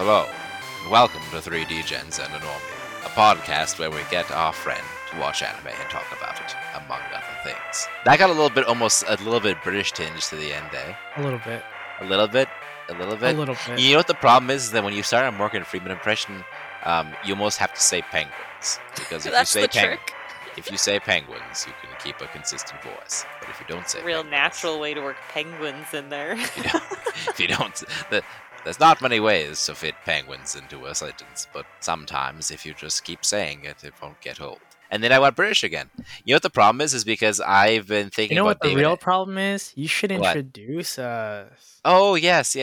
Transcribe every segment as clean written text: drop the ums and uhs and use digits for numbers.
Hello, and welcome to 3D Gens and a Normie, a podcast where we get our friend to watch anime and talk about it, among other things. That got almost a little bit British tinge to the end, eh? A little bit. A little bit? A little bit? A little bit. You know what the problem is that when you start a Morgan Freeman impression, you almost have to say penguins. Because if That's you say the trick. if you say penguins, you can keep a consistent voice. But if you don't say Real penguins, natural way to work penguins in there. if you don't, there's not many ways to fit penguins into a sentence, but sometimes if you just keep saying it, it won't get old. And then I went British again. You know what the problem is because I've been thinking You know about what the David. real problem is? You should What? introduce us. Oh yes.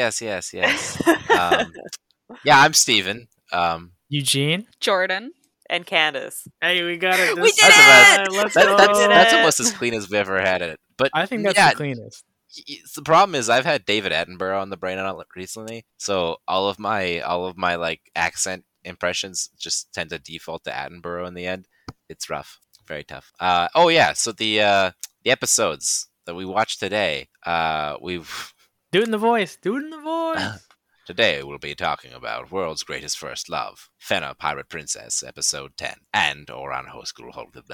Yeah, I'm Steven. Eugene? Jordan and Candace. Hey, we got it. We this did time. it! Let's That, go. that's almost as clean as we've ever had it. But I think that's yeah, the cleanest. the problem is I've had David Attenborough on the brain recently, so all of my like accent impressions just tend to default to Attenborough in the end. It's rough, very tough. Oh yeah, so the episodes that we watched today, we've Do it in the voice. Do it in the voice. today we'll be talking about World's Greatest First Love, Fena Pirate Princess, episode 10, and Oran High School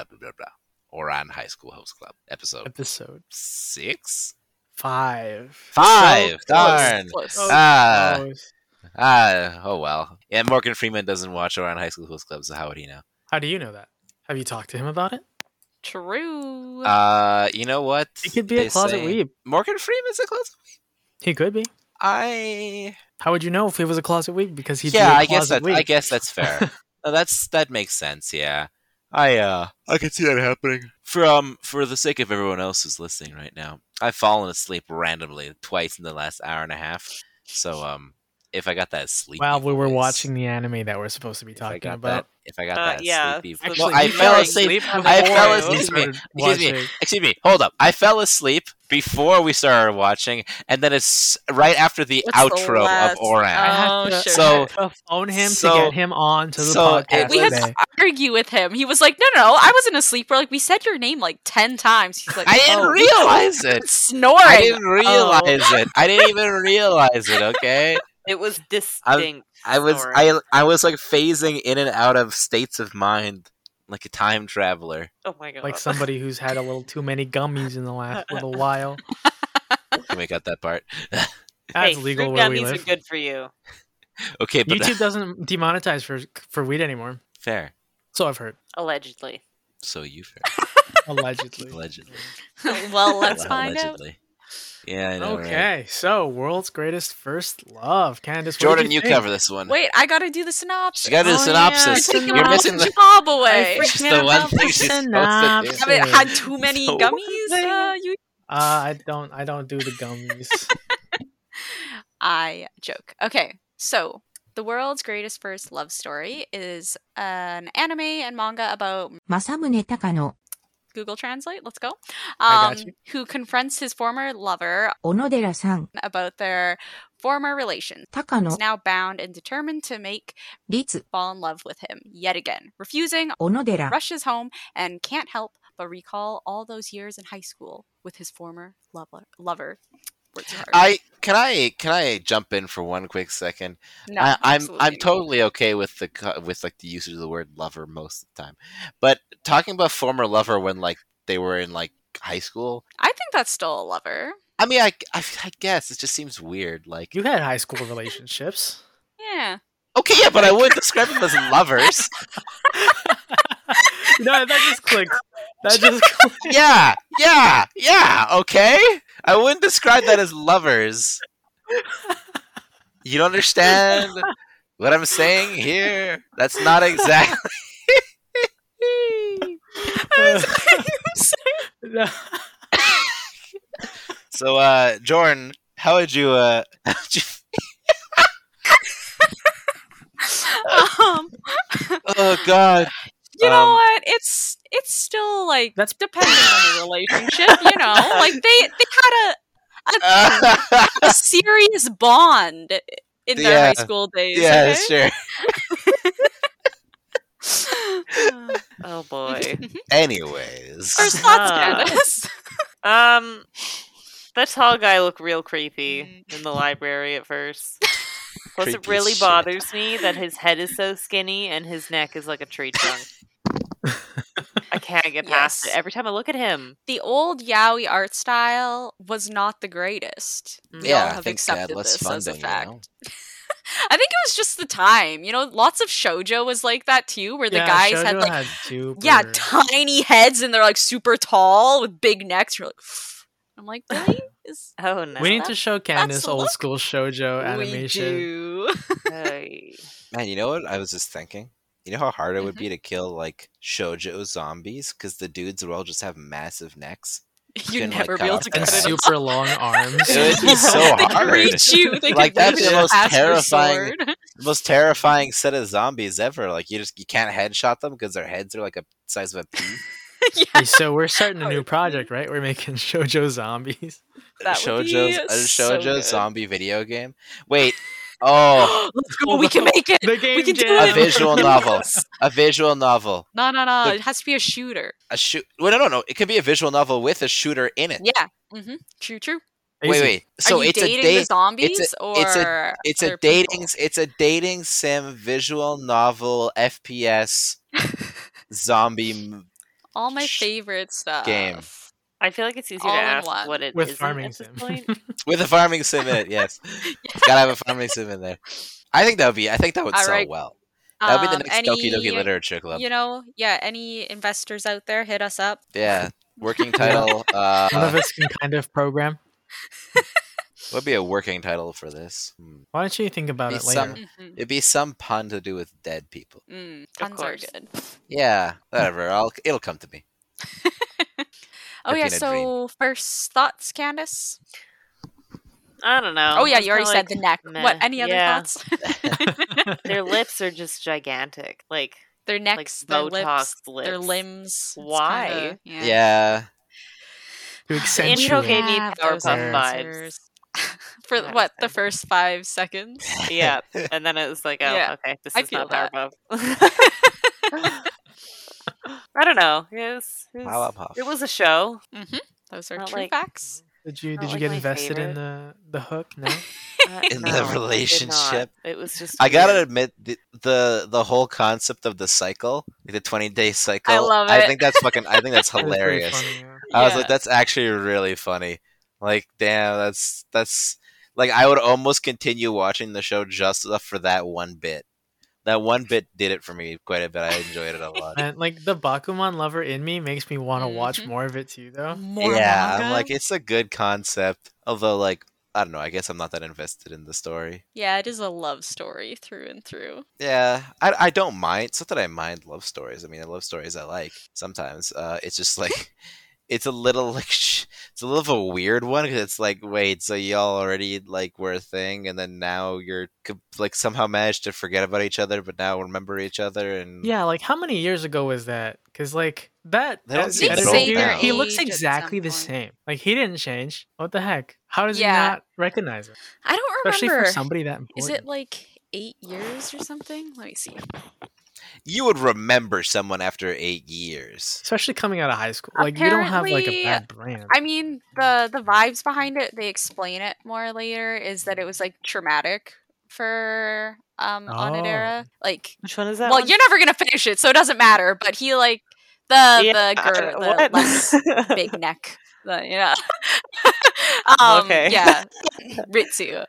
Oran High School Host Club, episode Episode 6. 5. Five, So darn. Close. close. Ah. Close. Oh well. Yeah, Morgan Freeman doesn't watch Oran High School Host Club, so how would he know? How do you know that? Have you talked to him about it? True. You know what? He could be they a closet say? weeb. Morgan Freeman's a closet weeb. He could be. I How would you know if he was a closet weeb? Because he'd yeah, be a closet weeb. I guess that's fair. No, that makes sense. Yeah, I can see that happening. For the sake of everyone else who's listening right now, I've fallen asleep randomly twice in the last hour and a half. So if I got that sleepy While we were voice, watching the anime that we're supposed to be if I talking got about. if I got that yeah. sleepy, Actually, I you fell fell asleep. asleep I before fell we asleep. started Excuse me. Hold up. I fell asleep before we started watching, and then it's right after the What's the outro last- of Oran. I had Oh, to, sure. I So- had to phone him so- to get him on to the so it podcast We had today. to argue with him. He was like, no, I wasn't asleep. We're like, we said your name like 10 times. He's like, I didn't oh, realize it. snoring. I didn't realize Oh. it. I didn't even realize it. Okay. It was distinct. I was snoring. I was like phasing in and out of states of mind like a time traveler. Oh my god. Like somebody who's had a little too many gummies in the last little while. Can we cut that part? That's hey, legal fruit where we gummies live. are good for you. Okay, but YouTube doesn't demonetize for weed anymore. fair. So I've heard. Allegedly. So you fair. Allegedly. Allegedly. Well, let's find out. Allegedly. Yeah, I know. Okay, Right? so World's Greatest First Love. Candace, what Jordan, did you think? cover this one. Wait, I gotta do the synopsis. You gotta do the Oh, synopsis. yeah, You're missing the. job away. It's the one thing she's supposed to do. Haven't had too many So- gummies. You. I don't do the gummies. I joke. Okay, so the world's greatest first love story is an anime and manga about 政宗隆の Google Translate. Let's go. I got you. Who confronts his former lover 小野寺さん、 about their former relations. 高 Is 野 now bound and determined to make 律、 fall in love with him yet again. Refusing, 小野寺、 rushes home and can't help but recall all those years in high school with his former lover. Words are hard. Can I jump in for one quick second? No, I'm absolutely not. totally okay with with like the usage of the word lover most of the time, but talking about former lover when like they were in like high school. I think that's still a lover. I mean, I guess it just seems weird. Like You had high school relationships. Yeah. okay, yeah, but I wouldn't describe them as lovers. No, that just clicked. That just clicked. Yeah. Okay, I wouldn't describe that as lovers. You don't understand what I'm saying here? That's not exactly. No. So, Jordan, how would you? Oh God. You know what? It's still like That's- depending on the relationship. You know, like they had a serious bond in their Yeah. high school days. Yeah, okay? sure. Oh boy. Anyways, First thoughts, Ah. Candace. That tall guy looked real creepy in the library at first. Plus, it Creepy really shit. bothers me that his head is so skinny and his neck is like a tree trunk. I can't get past Yes. it. Every time I look at him, The old yaoi art style was not the greatest. We Yeah, all I have think they had accepted less this as a funding, fact. you know? I think it was just the time. Lots of shoujo was like that too, where the guys had Shoujo like had super... tiny heads and they're like super tall with big necks. You're like, I'm like, really? oh no. We need to show Candace the old look. school shoujo animation. We do. Hey. Man, you know what I was just thinking? You know how hard it would Mhm. be to kill like shoujo zombies because the dudes will all just have massive necks. You'd Can, like, never cut be able off to their And cut head. it off. super long arms. It would be so They hard. could reach you. They Like, could that'd be reach the you most past your terrifying- sword. The most terrifying set of zombies ever. Like you can't headshot them because their heads are like a size of a pea. Yeah, Hey, so we're starting a new Hard. project, right? We're making shoujo zombies. that would be A so shoujo good. zombie video game. Wait. Oh, Let's go. We can make it. The game We can do jam. a it. visual novel. A visual novel. No. The- It has to be a shooter. A shoot. Well, no. It could be a visual novel with a shooter in it. Yeah. True. Wait, Easy. wait. So Are you it's a dating date. the zombies it's or It's other a dating. people? It's a dating sim visual novel FPS zombie. All my sh- favorite stuff. game. I feel like it's easier All to in ask one. what it With isn't farming at this sim. point. With a farming sim in it, yes. It's gotta have a farming sim in there. I think that would All sell right. well. That would be the next Any, Doki Doki Literature Club. any investors out there, hit us up. Yeah. Working title. One of us can kind of program. What would be a working title for this? Why don't you think about Be it later? some- It'd be some pun to do with dead people. Puns are course. good. Yeah, whatever. It'll come to me. Oh yeah, Peanut so first thoughts, Candace? I don't know. Oh yeah, It's you already kinda said the neck. meh. What? Any other Yeah. thoughts? Their lips are just gigantic. Like, Their necks, their lips, Botox their lips. limbs. It's Why? kinda- Yeah. To the intro accentuate. gave me Have Powerpuff those vibes. answers. For That what? was The fine. first 5 seconds? Yeah, and then it was like, oh, Yeah, okay, this I is feel not that. Powerpuff. I don't know. Powerpuff. It was a show. Those are Not true like- facts. Did you Not like get my invested in favorite. the hook? No. In the No, I did not. relationship. It was just. I gotta weird. admit, the whole concept of the cycle, like the 20-day cycle. I love I it. think that's fucking. I think that's That is pretty hilarious. funny, yeah. I was Yeah. like, that's actually really funny. Like, damn, that's like I would almost continue watching the show just for that one bit. That one bit did it for me quite a bit. I enjoyed it a lot. And like the Bakuman lover in me makes me want to watch Mhm. more of it too, though. More Yeah, manga? I'm like, it's a good concept. Although, like, I don't know. I guess I'm not that invested in the story. Yeah, it is a love story through and through. Yeah, I don't mind. It's not that I mind love stories. I mean, love stories I like sometimes. It's just like it's a little like it's a little of a weird one because it's like, wait, so y'all already like were a thing, and then now you're like somehow managed to forget about each other, but now remember each other, and Yeah, like how many years ago was that? Because like that They don't as seem editor to here, know. he looks Age at exactly some the point. same. Like he didn't change. What the heck? How does Yeah. he not recognize it? I don't Especially remember. for somebody that important. Is it like 8 years or something? Let me see. you would remember someone after 8 years. Especially coming out of high school. Like you don't have like a Apparently, bad brand. I mean, the vibes behind it, they explain it more later, is that it was like traumatic for Onodera. Like, Which one is that? well, one? you're never gonna finish it, so it doesn't matter. But he like the girl, the what? less big neck, Okay. yeah, Ritsu.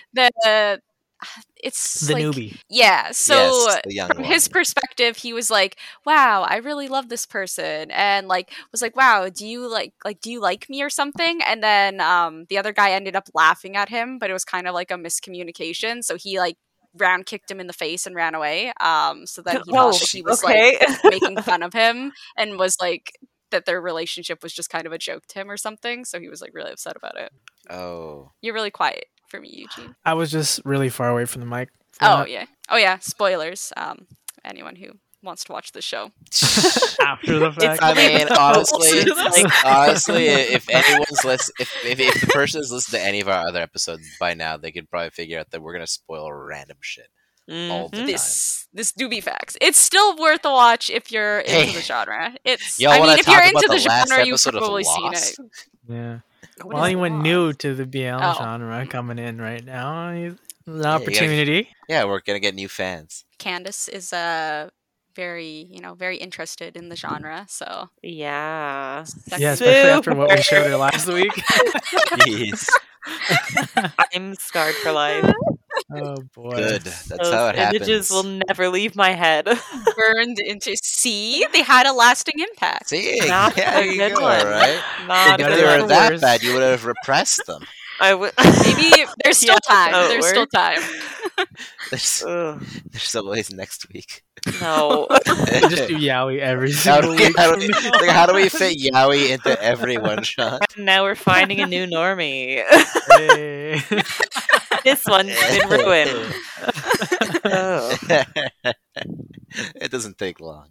It's the like, newbie. yeah. So yes, the young from his one. perspective, he was like, "Wow, I really love this person," and like was like, "Wow, do you like me or something?" And then the other guy ended up laughing at him, but it was kind of like a miscommunication. So he like round kicked him in the face and ran away. So then he thought that he was okay. like making fun of him and was like that their relationship was just kind of a joke to him or something. So he was like really upset about it. Oh, You're really quiet for me, Eugene. I was just really far away from the mic. for Oh that. yeah. Spoilers. Anyone who wants to watch the show. After the fact. I mean, honestly, Like- honestly, if anyone's if the person has listened to any of our other episodes by now, they could probably figure out that we're gonna spoil random shit all the time. This do be facts. It's still worth a watch if you're into Hey. the genre. It's Y'all I wanna mean, if talk you're about into the the last genre, you've episode of probably seen Lost? it. Yeah. What Well, is anyone Lost? new to the BL Oh. genre coming in right now, An opportunity. Yeah, we're gonna get new fans. Candace is very very interested in the genre, so Yeah. Yeah, especially after what we Super. showed her last week. Jeez. I'm scarred for life. Oh boy. Good. That's Those how it images happens. will never leave my head. burned into. See, they had a lasting impact. See, Not yeah, a there you good go, one. right? Not They If got they it were for that worse. bad, you would have repressed them. I would. Maybe there's still Yeah, time. that's how it There's still works. time. There's always next week. No. We'll just do Yaoi every How single do, we, week. how, from do, now like, how do we on. fit Yaoi into every one shot? Now we're finding a new normie. Hey. This one's been ruined. Oh. It doesn't take long.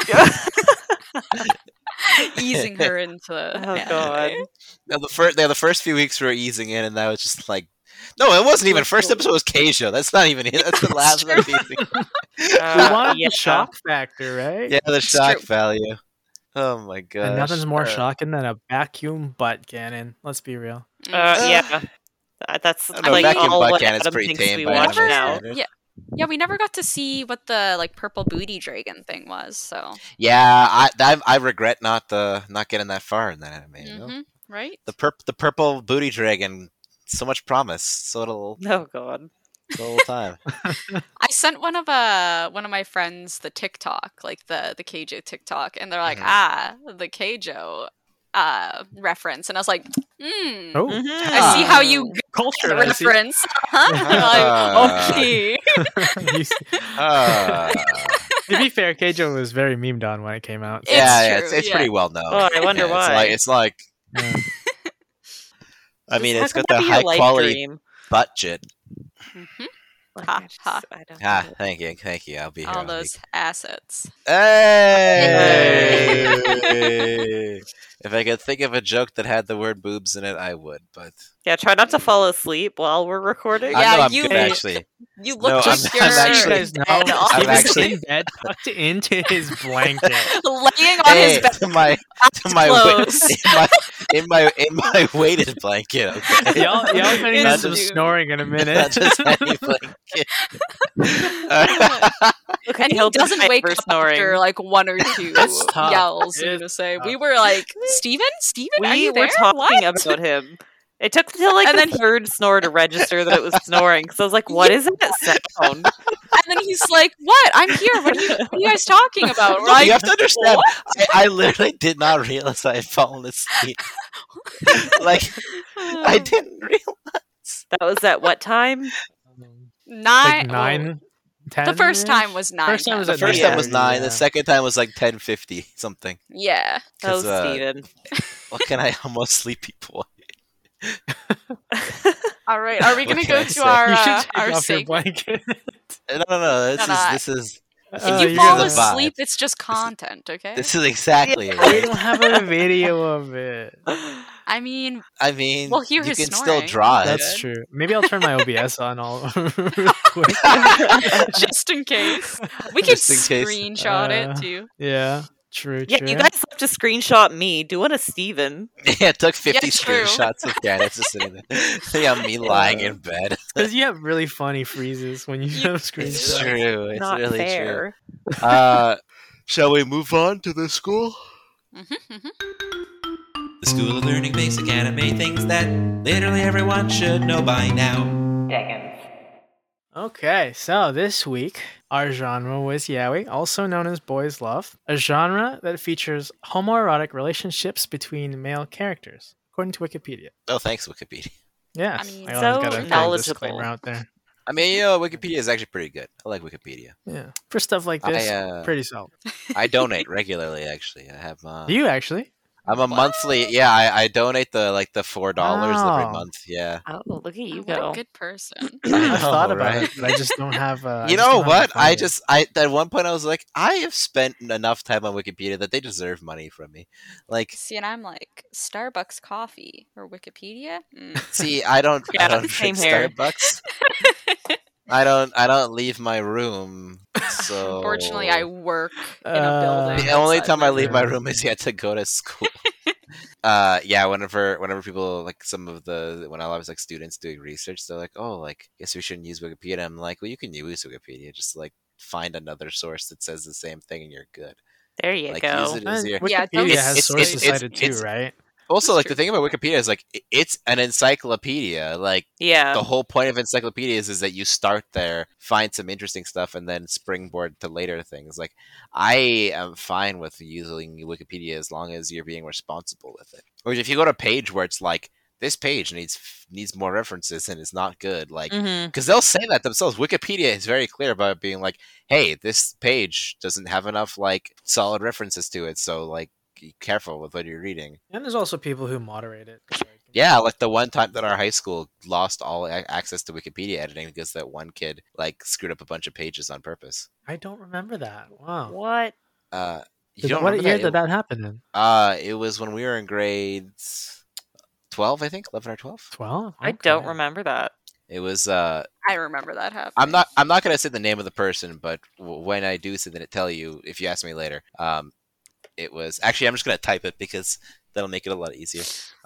Easing her into. Oh god. Now, the first few weeks we were easing in, and that was just like, no, it wasn't even. First episode was Keijo. That's not even it. That's the last one. We wanted yeah. the shock factor, right? Yeah, the shock true. value. Oh my god. And nothing's more shocking than a vacuum butt cannon. Let's be real. Yeah. That's I don't know, like vacuum all butt what cannon's Adam pretty thinks tame we by watch anime now. standards. Yeah, we never got to see what the purple booty dragon thing was. So Yeah, I regret not getting that far in that anime. You know? right. The purple booty dragon, so much promise, so little Oh god. time. I sent one of my friends the TikTok, like the Keijo TikTok, and they're like, the Keijo reference, and I was like, Oh, I see how you got culture the I see. reference. Huh? I'm like, okay. You see- Uh, to be fair, Keijo was very memed on when it came out. It's yeah, true, it's yeah. pretty well known. Oh, I wonder Yeah, why. It's like Yeah. I mean, How it's can got that the be a high life quality dream? budget. Like, Ha, I just- ha. I don't Ah, know. thank you. I'll be here. All all those week. assets. Hey! If I could think of a joke that had the word boobs in it, I would. But Yeah, try not to fall asleep while we're recording. Yeah, I know I'm you- good actually. You No, look I'm- just I'm Just so you actually- guys know, dead off. he I'm was actually- in bed, tucked into his blanket. laying on his bed. to my clothes. in my weighted blanket. Okay? Y'all gonna need Not some just- snoring in a minute. Not just any blanket. Okay, And he he'll be doesn't wake for up snoring. after like one or two It's tough. yells. It You is know, say tough. we were like, Steven, are We you were there? talking What? about him. It took until like And the then- third snore to register that it was snoring. Because I was like, "What is that sound?" And then he's like, "What? I'm here. What are you guys talking about?" We're No, like, you have to understand. I literally did not realize I had fallen asleep. Like I didn't realize. That was at what time? nine. Like 9, 10. The first time was 9. First time was The at first 9:30, time was 9. yeah. The second time was like 10:50 something. Yeah. Oh, 'Cause, Steven. What can I almost sleep people? All right. Are we What gonna can go I to say? our You should take our off your segment? blanket. No. No. This is If Oh, you you're fall the gonna- vibe. asleep, it's just content, okay? this is exactly We it. don't have a video of it. I mean, I mean, We'll hear you his can snoring. still draw it. That's good. true. Maybe I'll turn my OBS on all real quick. just in case. We can Just in case. screenshot it too. Yeah, true. Yeah, you guys have to screenshot me doing a Steven. Yeah, it took 50 Yeah, true. screenshots of Candace just sitting there. Yeah, me lying in bed. Because you have really funny freezes when you have It's screenshots. true. It's Not really fair. true. Shall we move on to the school? The School of Learning Basic Anime, things that literally everyone should know by now. Okay, so this week our genre was yaoi, also known as boys love, a genre that features homoerotic relationships between male characters, according to Wikipedia. Oh, thanks, Wikipedia. Yeah, I mean, always so gotta throw a knowledgeable. disclaimer out there. I mean, you know, Wikipedia is actually pretty good. I like Wikipedia. Yeah, for stuff like this, I pretty solid. I donate regularly. Actually, I have. Do you actually? I'm a monthly. Yeah, I donate the $4 every Wow. month. Yeah. Oh, look at you What go. a good person. I I've know, thought about right? it, but I just don't have. I You just know don't have what? the funding. At one point I was like, I have spent enough time on Wikipedia that they deserve money from me. Like, See, and I'm like, Starbucks coffee or Wikipedia? see, I don't Yeah, drink same here. Starbucks. I don't leave my room. So Unfortunately, I work in a Uh, building. the only outside time I my leave my room. room is yet to go to school. Yeah, whenever people like when I was like students doing research, they're like, oh, like guess we shouldn't use Wikipedia. I'm like, well, you can use Wikipedia, just like find another source that says the same thing and you're good. There you Like go. use it as And your. Yeah, don't Wikipedia It's- has it's- sources it's- cited it's- too, right? Also, That's like true. the thing about Wikipedia is like it's an encyclopedia. Like Yeah. the whole point of encyclopedias is that you start there, find some interesting stuff, and then springboard to later things. Like I am fine with using Wikipedia as long as you're being responsible with it. Or if you go to a page where it's like this page needs more references and is not good, like Mm-hmm. because they'll say that themselves. Wikipedia is very clear about being like, hey, this page doesn't have enough like solid references to it, so like be careful with what you're reading. And there's also people who moderate it. Yeah, like the one time that our high school lost all access to Wikipedia editing because that one kid like screwed up a bunch of pages on purpose. I don't remember that. Wow. What? You don't What remember year that? did that happen in? It was when we were in grades 12, I think, 11 or 12. 12? I don't remember that. It was I remember that happening. I'm not gonna say the name of the person, but when I do say that, tell you if you ask me later. It was actually I'm just gonna type it because that'll make it a lot easier.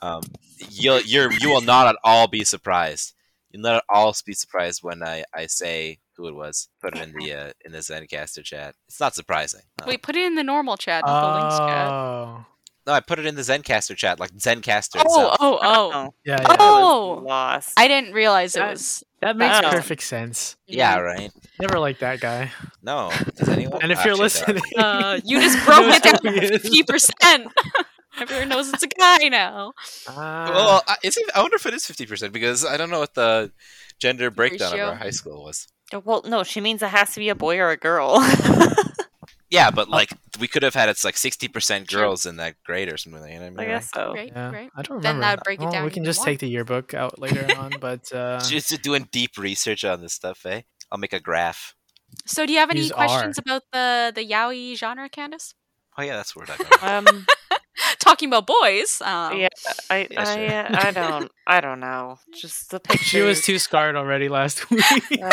You will not at all be surprised. You'll not at all be surprised when I say who it was. Put it in the Zencaster chat. It's not surprising. No. Wait, put it in the normal chat, not the links chat. Oh. No, I put it in the Zencaster chat, like Zencaster Oh, itself. oh. Yeah, yeah. I was Oh! lost. I didn't realize it That- was. That makes Oh. perfect sense. Yeah, right. Never liked that guy. No, does anyone? And if you're Actually, listening, You just broke it down Who he to is. 50%. Everyone knows it's a guy now. Well, I wonder if it is 50% because I don't know what the gender breakdown Ratio? of our high school was. Well, no, she means it has to be a boy or a girl. Yeah, but like we could have had it's like 60% True. girls in that grade or something. You know what I I mean? guess so. Right, yeah, right. I don't Then remember. that would break it Well, down we can even just more. take the yearbook out later on, but Just doing deep research on this stuff, eh? I'll make a graph. So, do you have any Use questions R. about the yaoi genre, Candace? Oh yeah, that's what we're talking about. Talking about boys. Yeah, I don't know. Just the pictures. she was too scarred already last week.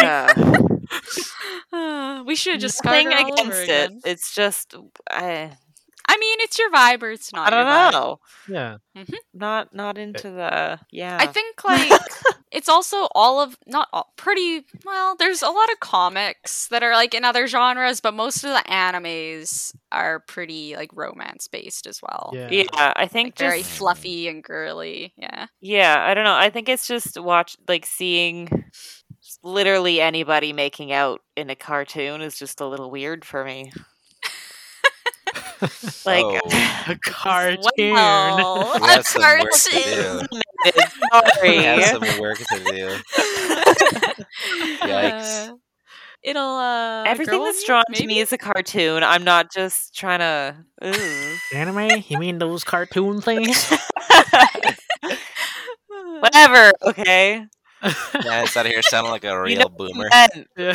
We should have just scarred Nothing her all over against it. again. It's just I mean, it's your vibe or it's not. I don't your vibe. know. yeah. Not into the I think like it's also all of not all, pretty well. There's a lot of comics that are like in other genres, but most of the animes are pretty like romance based as well. Yeah. yeah. I think Like, very just fluffy and girly. Yeah. yeah. I don't know. I think it's just seeing literally anybody making out in a cartoon is just a little weird for me. Like Oh. A cartoon. Well, We a have some work to cartoon. do. sorry. We have some work to do. Yikes. It'll Everything grow that's on you, drawn to me maybe? is a cartoon. I'm not just trying to. Ooh. Anime? You mean those cartoon things? Whatever. Okay. Yeah, it's out of here sounding like a real You know boomer. Men. Yeah.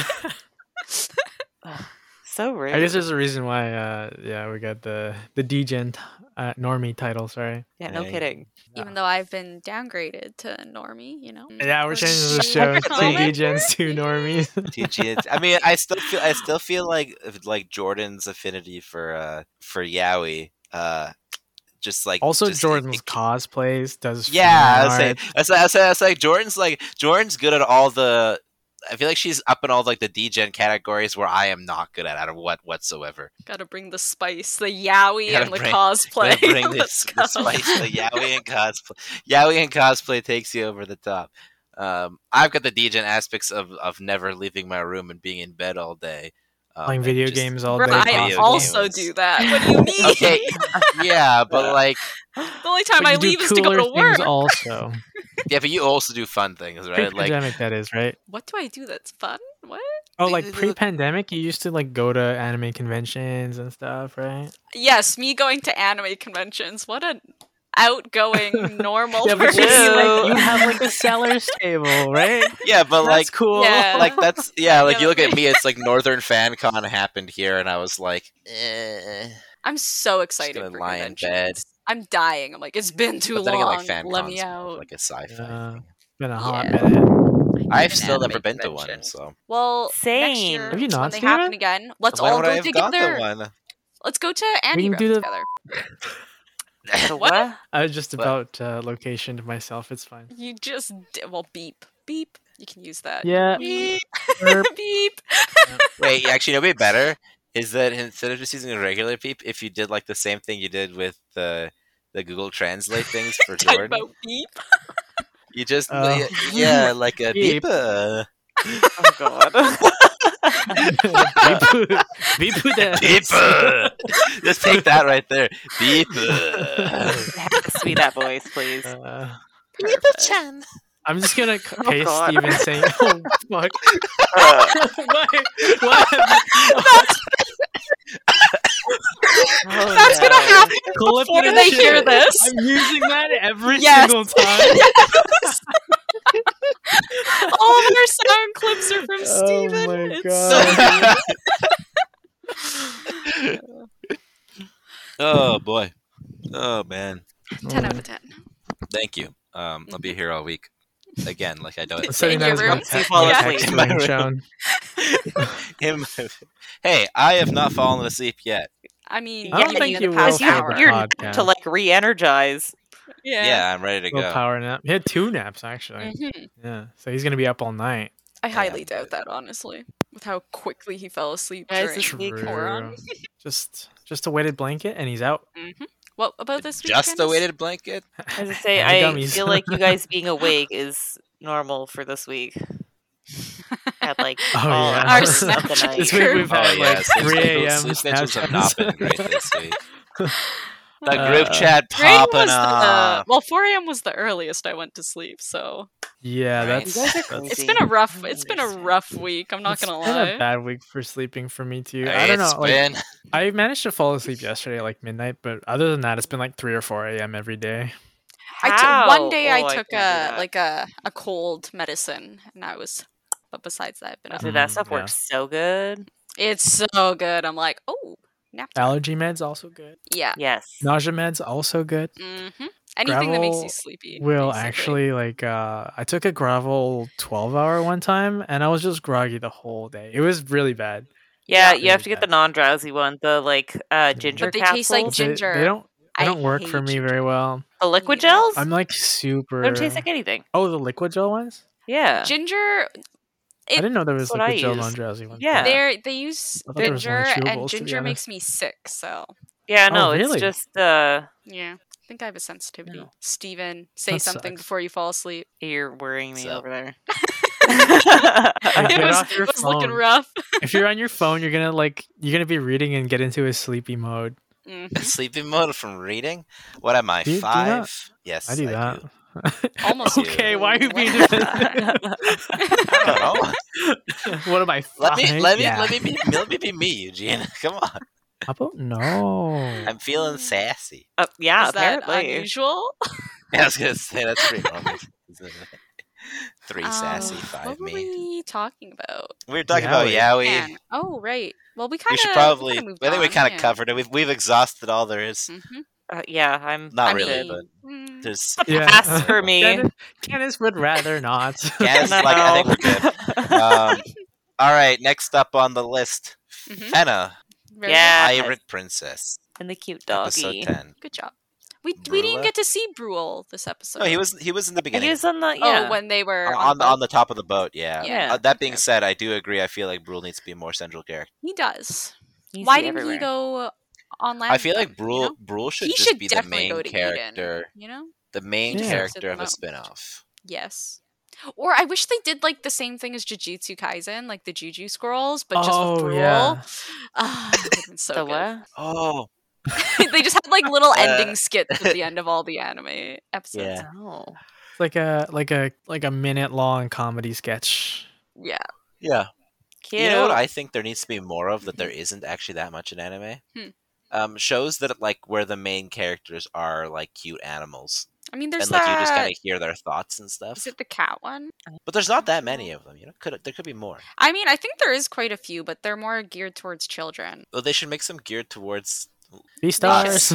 So rude. I guess there's a reason why. Yeah, we got the DGen normie title. Sorry. Yeah, no Yeah. kidding. Even though I've been downgraded to normie, you know. Yeah, we're Or changing the shit show. like Two comic. DGens, two normies. TG. I mean, I still feel like Jordan's affinity for yaoi. Just like Also, just, Jordan's cosplays does. Yeah, fan I was like Jordan's good at all the. I feel like she's up in all like the DGen categories where I am not good at whatsoever. Gotta bring the spice, the yaoi, Gotta and the bring- cosplay. Bring Let's the go. spice, the yaoi and cosplay. Yaoi and cosplay takes you over the top. I've got the DGen aspects of never leaving my room and being in bed all day. Playing and video just- games all Bro, day. I video also games. do that. What do you mean? Okay, yeah, but like, The only time But I you do leave is to go cooler to work. things also. yeah, but you also do fun things, right? Like, Pre-pandemic, that is, right? What do I do that's fun? What? Oh, like the- pre-pandemic, you used to like go to anime conventions and stuff, right? Yes, me going to anime conventions. What an outgoing, normal Yeah, but person. you, Ew. you have like a seller's table, right? yeah, but That's like, cool. Yeah. like that's yeah. Like Yeah, you look that- at me, it's like Northern Fan Con happened here, and I was like, I'm so excited gonna for lie in conventions. bed. I'm dying. I'm like, it's been too But then long. again, like fan Let cons me out. like a sci-fi. Yeah. thing. Been a hot Yeah. minute. I've an still anime never been to one, convention. so Well, next Same. year Have you when not, they Steven? happen again, let's when all would go I have gone together. to one? Let's go to can Andy do the- together. The What? what? I was just What? about location to myself. It's fine. You just well beep beep. You can use that. Yeah. Beep. Burp. Beep. Wait, actually, no, it'd be better is that instead of just using a regular beep, if you did like the same thing you did with the Google Translate things for Type Jordan, out beep. you just Oh. yeah, like a Beep. beep. Oh god. Beep dance. Beep. Just take that right there. Beep. It has to be that voice, please. Perfect. I'm just gonna paste God. Steven saying, "Oh fuck." What? Oh, That's no. gonna happen Clip before that they shit. hear this. I'm using that every Yes. single time. All of our sound clips are from Oh Steven. my It's God. Oh boy. Oh man. 10 out of 10. Thank you. I'll be here all week. Again, like I don't. Setting In that your as my room? So you fall my asleep. text In my ringtone. Him. Hey, I have not fallen asleep yet. I mean, I don't yeah, think in you the will past for the hour. You're podcast. to like re-energize. Yeah, I'm ready to Little go. power nap. He had 2 naps actually. Mhm. Yeah, so he's gonna be up all night. I highly Yeah. doubt that, honestly, with how quickly he fell asleep Guys, during this week- Moron. Just a weighted blanket and he's out. What about this week? Just a Candace? weighted blanket. As I say, And the I gummies. feel like you guys being awake is normal for this week. At like Oh, all yeah. Our hours of the Snapchat night. This week we've Oh had yeah, like 3 a.m. Sleep Snitches have not been great this week. The Uh, group chat 3 a.m. popping was off. well, 4 a.m. was the earliest I went to sleep, so Yeah, Right. that's, You guys are that's crazy. it's been a rough. I It's been a understand. rough week. I'm not it's gonna been a lie. bad week for sleeping for me too. I don't know. It's Like, been I managed to fall asleep yesterday at like midnight, but other than that, it's been like 3 or 4 a.m. every day. One day Oh, I took can't do that. like a cold medicine, and I was. But besides that, I've been I up. said that Mm, stuff yeah. works so good. It's so good. I'm like, oh, nap time. Allergy meds also good. Yeah. Yes. Nausea meds also good. Mm-hmm. Anything that makes you Gravel sleepy. Will basically. actually like I took a Gravel 12-hour one time and I was just groggy the whole day. It was really bad. Yeah, Yeah. you have to get the non-drowsy one, the like ginger But they capsules. taste like They- ginger. They don't I work for hate me ginger. very well. the liquid Yeah. gels. I'm like super They don't taste like anything. Oh, the liquid gel ones? Yeah. Ginger. I didn't know there was That's what I liquid gel use. non-drowsy ones. Yeah. They use I thought there was ginger, only and chewables, to be ginger honest. makes me sick. So Yeah, Oh, no, really? it's just yeah, I think I have a sensitivity. No. Steven, say That something sucks. before you fall asleep. you're worrying me So- over there. Get It was, off your it was looking phone. rough. If you're on your phone, you're gonna be reading and get into a sleepy mode. Mhm. sleeping mode from reading. What am I? Do you do that? 5? Yes, I do that. do. Almost. Okay, why are you being What? defensive? I don't know. What am I? Let me five? Yeah. let me be me, Eugene. Come on. How about no? I'm feeling sassy. Yeah, Is that apparently. unusual? Yeah, I was gonna say that's pretty normal. Isn't it? 3 sassy, 5 What were me. we talking about? We were talking about Yaoi. Yaoi. Man. Oh, right. Well, we kind We of should probably. moved I think we on, kind of yeah. covered it. We've exhausted all there is. Mhm. Yeah, I'm Not I really, mean, but mm, there's. Yeah. pass for me. Candace would rather not. Candace, like, I think we're good. All right, next up on the list, Mhm. Fena, very Yeah. good. Pirate Princess, and the cute episode doggy. 10. Good job. We didn't Brula? get to see Brule this episode. No, he was in the And beginning. he was on the yeah. Oh, when they were on the top of the boat, yeah. Yeah. That being said, I do agree. I feel like Brule needs to be a more central character. He does. He's Why the didn't he everywhere. go on land? I feel like then, Brule You know? Brule should He just should be the definitely go main to character, Eden, you know? the main Yeah. character of a Most. spin-off. Yes. Or I wish they did like the same thing as Jujutsu Kaisen, like the Juju Scrolls, but just with Brule. yeah. Ah, that would've been so The good. what? Oh, They just had like little Uh, ending skits at the end of all the anime episodes. Yeah. Oh. like a minute long comedy sketch. Yeah. yeah. Cute. You know what I think there needs to be more of that there isn't actually that much in anime? Shows that like where the main characters are like cute animals. I mean, there's And like you just that. kind of hear their thoughts and stuff. Is it the cat one? But there's not that many of them, you know. There could be more. I mean, I think there is quite a few, but they're more geared towards children. Well, they should make some geared towards. Beastars.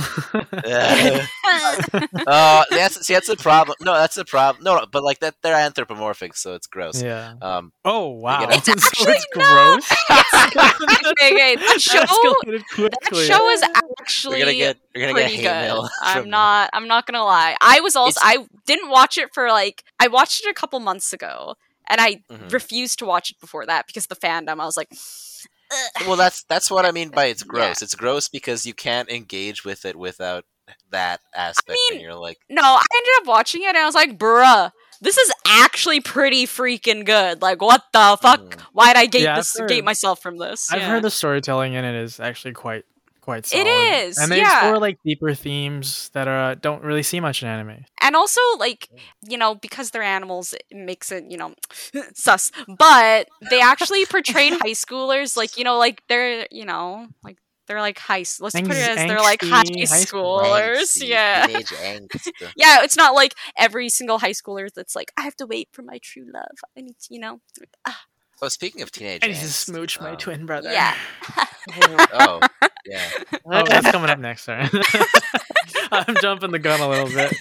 That's the problem. No, that's the problem. No, but like that, they're anthropomorphic, so it's gross. yeah. Um, Oh wow. get it? So Actually, it's no. gross. Okay, okay. That show, Escalated that quickly. show is We're actually gonna get pretty hate good. mail. I'm from not gonna lie. I was also It's- I didn't watch it for like I watched it a couple months ago, and I Mhm. refused to watch it before that because the fandom. I was like, ugh. Well, that's what I mean by it's Yeah. gross. It's gross because you can't engage with it without that aspect, mean, and you're like, No, I ended up watching it, and I was like, bruh, this is actually pretty freaking good. Like, what the fuck? Mhm. Why'd I gate Yeah, this? I've Gate heard- myself from this? I've Yeah. heard the storytelling in it is actually quite solid. is, and they yeah. explore like deeper themes that don't really see much in anime. And also, like, because they're animals, it makes it, sus. But they actually portrayed high schoolers like, like they're, like they're like let's put it as they're like high Angsty high school. schoolers. angsty, Yeah. teenage angst. Yeah, it's not like every single high schooler that's like, I have to wait for my true love. I need to, Oh, speaking of teenage I need to angst, smooch my twin brother. Yeah. Oh, yeah. Oh, that's coming up next. Sorry. I'm jumping the gun a little bit.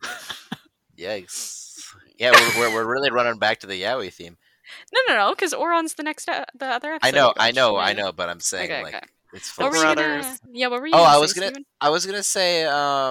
Yikes. Yeah, we're really running back to the yaoi theme. No, because Oron's the other episode. I know, you I watched. know, but I'm saying Okay, like okay. it's What full were you Brothers. gonna? Yeah, what were you? Oh, gonna I say, was gonna Steven? I was gonna say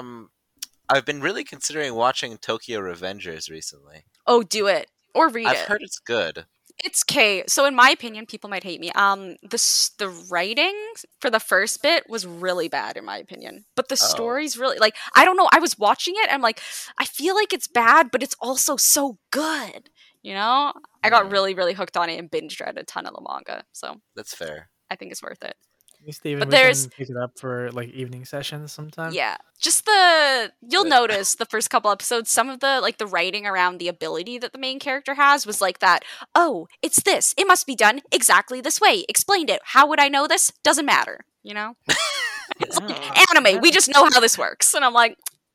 I've been really considering watching Tokyo Revengers recently. Oh, do it or read I've it. heard it's good. It's okay. So in my opinion, people might hate me. The writing for the first bit was really bad in my opinion, but the Oh. story's really like I don't know. I was watching it, and I'm like, I feel like it's bad, but it's also so good. I got Hmm. really, really hooked on it and binge read a ton of the manga. So That's fair. I think it's worth it. Hey, Steven, But we there's- can pick it up for like evening sessions sometime. Yeah. Just you'll Good. notice the first couple episodes, some of the writing around the ability that the main character has was like that, oh, it's this. It must be done exactly this way. Explained it. How would I know this? Doesn't matter, It's Oh, anime. We just know how this works. And I'm like,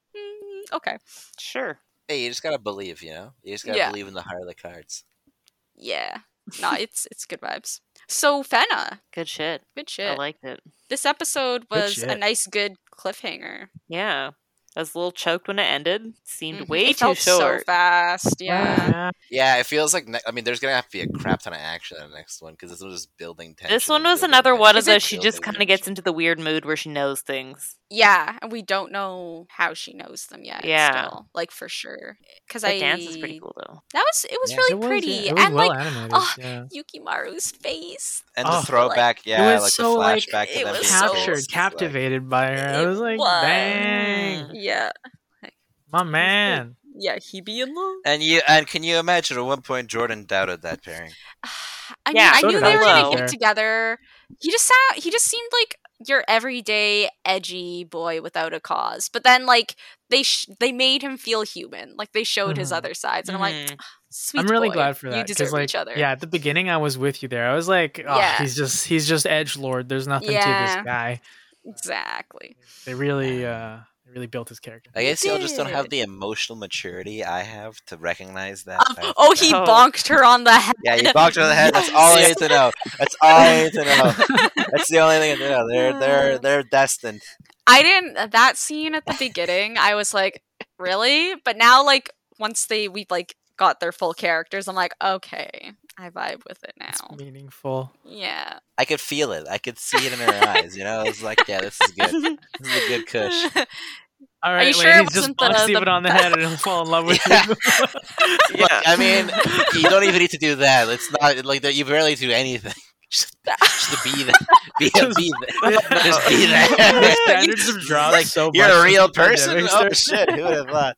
okay. Sure. Hey, you just gotta believe, You just gotta Yeah. believe in the heart of the cards. Yeah. No, it's good vibes. So Fenna, Good shit. good I shit. liked it. This episode Good was a shit. nice good cliffhanger. Yeah. I was a little choked when it ended. Seemed Mhm. way It too felt so short. fast. Yeah. Yeah, it feels like there's gonna have to be a crap ton of action in the next one because this one was building tension. This one and was building another one of Is it- those. She just building kind of gets tension. into the weird mood where she knows things. Yeah, and we don't know how she knows them yet. Yeah. Still, like for sure. Because That dance is pretty cool though. It was Yeah. really It was, pretty, yeah, it was and well like animated. oh, yeah. Yukimaru's face. And Oh, the throwback, It yeah, was like so the like flashback to it them was being so- kids, captured, it's like- captivated by her. I was like, was. dang, Yeah, my man. yeah, he be in love. And can you imagine at one point Jordan doubted that pairing? I mean, Yeah, I so knew did they I, were to gonna be get fair. together. He just seemed like your everyday edgy boy without a cause. But then like they made him feel human. Like they showed his Mhm. other sides, and I'm like, Mhm. sweet. I'm really boy, glad for that You deserve like, each other. yeah, at the beginning I was with you there. I was like, oh, Yeah. he's just edge lord. There's nothing to Yeah. this guy. Exactly. They really built his character. I guess y'all just don't have did. the emotional maturity I have to recognize that. Oh, he Oh. bonked her on the head. Yeah, you bonked her on the head. That's all I need to know. That's all I need to know. That's the only thing I know. They're destined. I didn't that scene at the beginning. I was like, really? But now, like, once we've like got their full characters, I'm like, okay, I vibe with it It's now. meaningful. Yeah. I could feel it. I could see it in her eyes. I was like, yeah, this is good. This is a good kush. All right, you sure it ladies, just wasn't the- bonk Steven the- on the head and he'll fall in love with Yeah. you. Look, I mean, you don't even need to do that. It's not like that. You barely do anything. Just to be that. Be that. Just be that. Standards have dropped Like, so you're much a real since the person? pandemic Oh, started. shit. Who would have thought?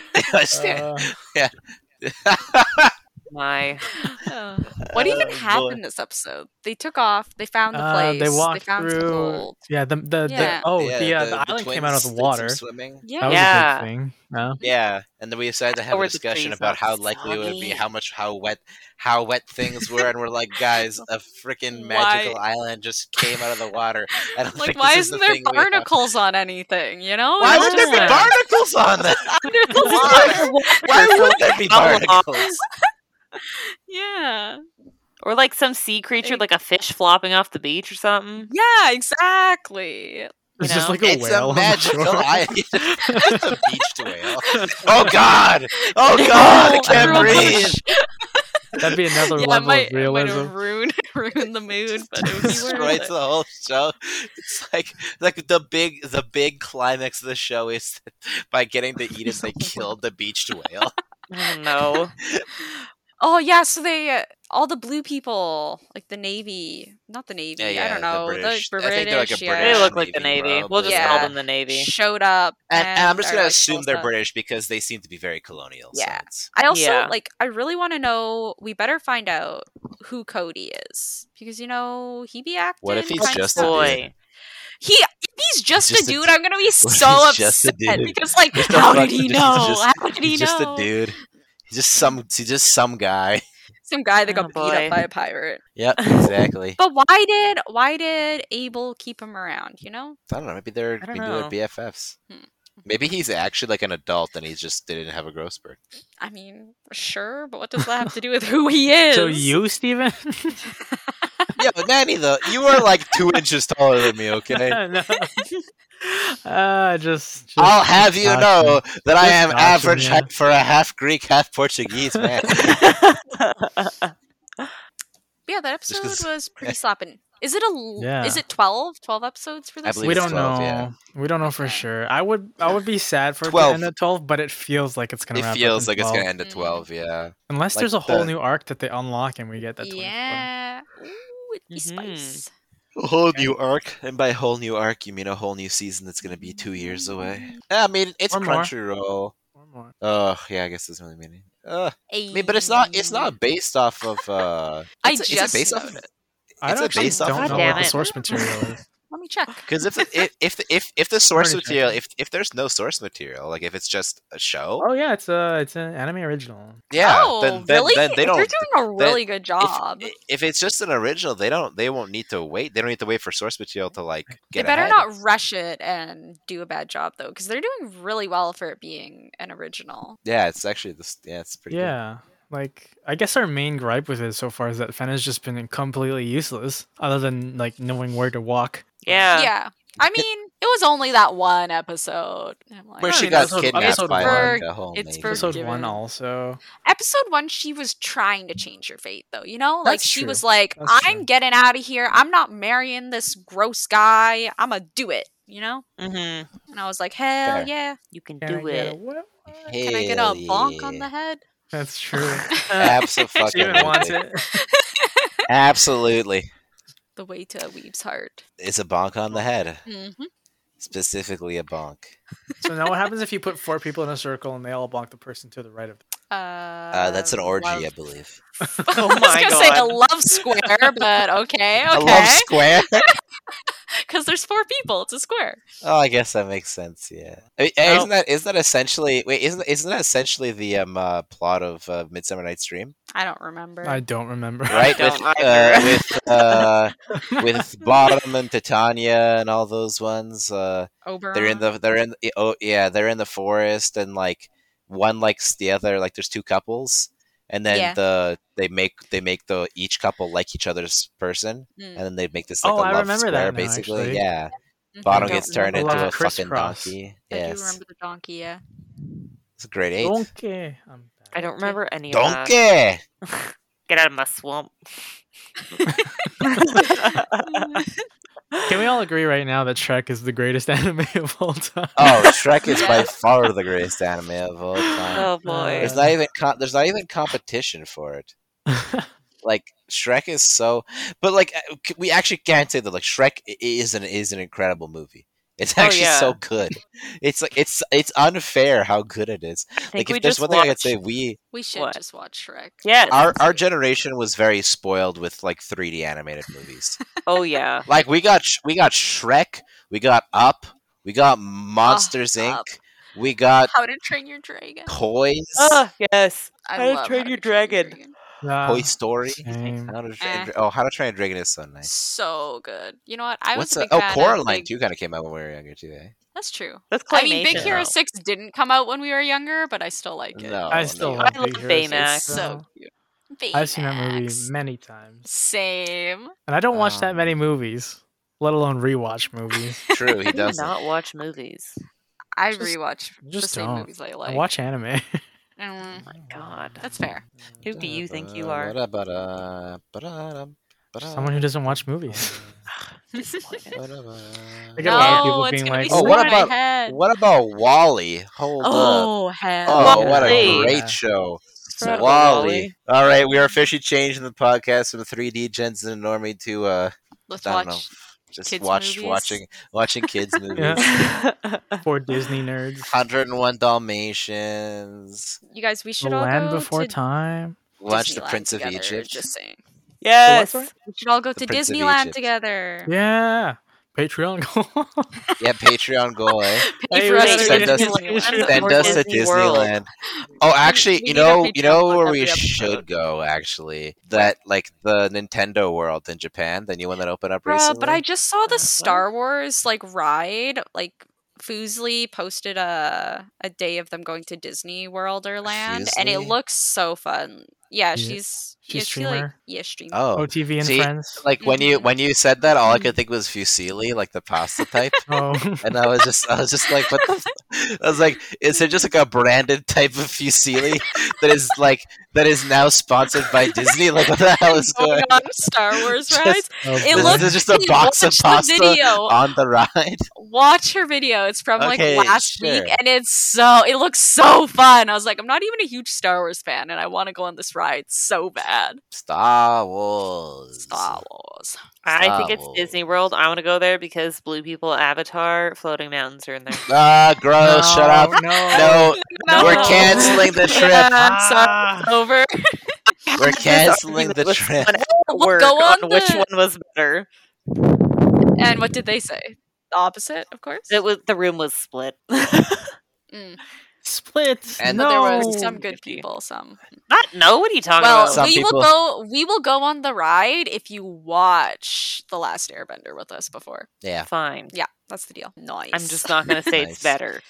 My. What even Oh, boy. happened this episode? They took off. They found the place. They walked found some through. gold. Yeah, the Yeah. the island came out of the twins did some water. Swimming. Yeah. That was Yeah. a big thing. No? Yeah, and then we decided to have Or a the discussion trees about not how likely it would be, soggy. how wet things were, and we're like, guys, a freaking magical island just came out of the water. I don't Like, think why this is isn't the there thing we have. barnacles on anything? You know? Why It's would there be just- barnacles on that? under the water? Why would there be How barnacles? Yeah. Or like some sea creature, like a fish flopping off the beach or something. Yeah, exactly. It's You just know? like a It's whale a on the magical shore. island. It's a beached whale. Oh God! Oh God! I can't Oh, breathe. That'd be another Yeah, it level might, of it might realism. have ruined the mood, but it would be worth Destroys it. the whole show. It's like the big climax of the show is that by getting to eat it, they killed the beached whale. Oh no. Oh yeah, so they all the blue people, like the Navy, not the Navy, I Yeah, don't the know, British. the I think they're like a British, yeah, They British look like the Navy, Navy. We'll just probably. call Yeah. them the Navy. showed up, And I'm just are, gonna like, assume full they're stuff. British because they seem to be very colonial. Yeah. So it's, I also Yeah. I really want to know. We better find out who Cody is because he be acting. what if he's kinda just a sus. Boy. dude? If he's just just a a dude, d- I'm gonna be if so he's just a upset dude? because like, What the how fuck? did he He's know? just- How did he He's just know? a dude. He's just some guy. Some guy that Oh, got beat up boy. by a pirate. Yep, exactly. But why did Abel keep him around? You know? I don't know. Maybe I don't they're know. BFFs. Hmm. Maybe he's actually like an adult and he just didn't have a growth spurt. I mean, sure, but what does that have to do with who he is? So you, Steven? Yeah, but Manny, though, you are like 2 inches taller than me. Okay. No. Just I'll have you gotcha. know that I Just am gotcha, average yeah. height for a half Greek, half Portuguese man. Yeah, that episode 'cause- was pretty slapping. Is it Yeah. Is it 12? 12 episodes for I this? believe We it's don't 12, know. yeah. We don't know for Okay. sure. I would be sad for it 12. to end at 12, but it feels like it's gonna It wrap feels up like in it's 12. gonna end at 12. Yeah. Unless like there's a whole the- new arc that they unlock and we get that 24. Yeah. Ooh, it'd be Mhm. spice. A whole new arc, and by whole new arc, you mean a whole new season that's gonna be 2 years away. I mean, it's Or more. Crunchyroll. Or more. Oh, yeah, I guess that's really meaning. I mean, but it's not based off of. I is it just based off of noticed. I It's a actually based off don't of- know God what damn the it. source material is. Let me check. Because if the source Already material, checking. if there's no source material, like if it's just a show, Oh yeah, it's an anime original. yeah, oh, then really? they They're don't. doing a really good job. If it's just an original, they won't need to wait. They don't need to wait for source material to like They get better ahead. not rush it and do a bad job though, because they're doing really well for it being an original. Yeah, it's actually this. Yeah, it's pretty. Yeah. Like, I guess our main gripe with it so far is that Fen has just been completely useless, other than like knowing where to walk. Yeah. Yeah. I mean, it was only that one episode. I'm like, Where I she mean, got episode- kidnapped episode by one. like a whole It's navy. for- Episode Forgiven. 1 also. episode 1 she was trying to change her fate though, you know, like That's she true. was like, That's I'm true. getting out of here, I'm not marrying this gross guy, I'm gonna do it, you know. Mm-hmm. And I was like, hell Fair. yeah. You can Can I do get a it. what? Can I get a Hell bonk on yeah. the head? That's true. Absolutely. Steven wants it. Absolutely. The way to a weeb's heart. It's a bonk on the head. Mm-hmm. Specifically a bonk. So now what happens if you put 4 people in a circle and they all bonk the person to the right of them? That's an orgy, I love- believe. Oh I was my gonna say a god. love square, but okay, A love okay. square. Because there's 4 people, it's a square. Oh, I guess that makes sense. Yeah. I mean, Oh. isn't that essentially? Wait, isn't that essentially the plot of Midsummer Night's Dream? I don't remember. I don't remember. Right, don't either. with Bottom and Titania and all those ones. Oberon. They're in the forest and like one likes the other. Like there's 2 couples, and then Yeah. they make each couple like each other's person, Mm. and then they make this like Oh, a I love remember square, that now, basically. actually. Yeah. Mhm. Bottom don't gets turned remember into that. a fucking Crisscross. donkey. I do Yes. remember the donkey, yeah. It's a great 8. Donkey. I'm bad. I don't remember any of that. Donkey! Get out of my swamp. Can we all agree right now that Shrek is the greatest anime of all time? Oh, Shrek is by Yes. far the greatest anime of all time. Oh boy. There's not even competition for it. Like Shrek is so, but like we actually can't say that like Shrek is an incredible movie. It's Oh, actually so yeah. good. It's like it's unfair how good it is. I think Like we if there's just one thing I could watched- say, We should What? just watch Shrek. Yes. our generation was very spoiled with like 3D animated movies. Oh yeah. Like we got Shrek, we got Up, we got Monsters Inc. Up. We got How to Train Your Dragon. Toys, Oh yes. I How to love Train How Your to Train Your Dragon. Toy Story. Same. How to Eh. How to Train a Dragon is so nice. So good. You know what? I was What's a big oh fan of Coraline Big... too kind of came out when we were younger too. Eh? That's true. That's I mean, Big claymation, Hero though. 6 didn't come out when we were younger, but I still like it. No, I still no. love I love Big Hero 6, Baymax. It's so cute. I've seen that movie Baymax. many times. Same. And I don't watch that Um, many movies, let alone rewatch movies. True, he I do doesn't. not watch movies. I Just- rewatch the just same don't. movies I I like. watch anime. Mm, My God. that's fair. Who do you think you are? Someone who doesn't watch movies. Disappointed. I get a lot of No, people it's being gonna like, be Oh, stuck what in my about head. Wally? Hold up. Oh, hell. Oh, what a Wall-E. great show. Forgot about Wally. Wall-E. All right, we are officially changing the podcast from 3D Jensen and Normie to Let's I don't know, watch. just kids' movies. watching kids movies. Yeah. For Disney nerds. 101 Dalmatians. You guys, we The should all Land go Before to Time. Watch The Disneyland Prince of together, Egypt. Just saying. Yes. sorry? We should all go The to Prince of Disneyland Egypt. together. Yeah. Patreon. Yeah, Patreon goal, eh? Pay Hey, for we us gotta to Send go us- to Disneyland. Send Or us to Disney World. Disneyland. Oh, actually, We you need a know Patreon where plug we every should episode. go. Actually, that like the Nintendo World in Japan, the new one that opened up Bruh, recently. but I just saw the What? Star Wars like ride. Like Fuslie posted a day of them going to Disney World or Land, and it Fuslie? looks so fun. Yeah, Yeah. she's She's she, like streamer? streamer. Oh, OTV and see, Friends. like when Mhm. you said that, all I could think was fusilli, like the pasta type. Oh. And I was just like, what the? I was like, is there just like a branded type of fusilli that is now sponsored by Disney? Like, what the hell is Going going? on Star Wars Just- rides. Oh, It boy. looks. This is just a Hey, box of watch the pasta video. on the ride. Watch her video. It's from Okay, like last sure. week, and it looks so fun. I was like, I'm not even a huge Star Wars fan, and I want to go on this ride so bad. Star Wars. Star Wars. I think it's Star Disney Wars. World. I want to go there because Blue People Avatar Floating Mountains are in there. Ah, gross! Shut up. No. No, we're canceling the trip. Yeah, sorry, Ah. it's over. We're canceling the With trip. someone at We'll work go on which the- one was better. And what did they say? The opposite, of course. The room was split. Mm. Split. And But no. there was some good 50. people. Some. No, what are you talking Well, about? Some we people- will go. We will go on the ride if you watch The Last Airbender with us before. Yeah. Fine. Yeah, that's the deal. Nice. I'm just not going to say it's Nice. better.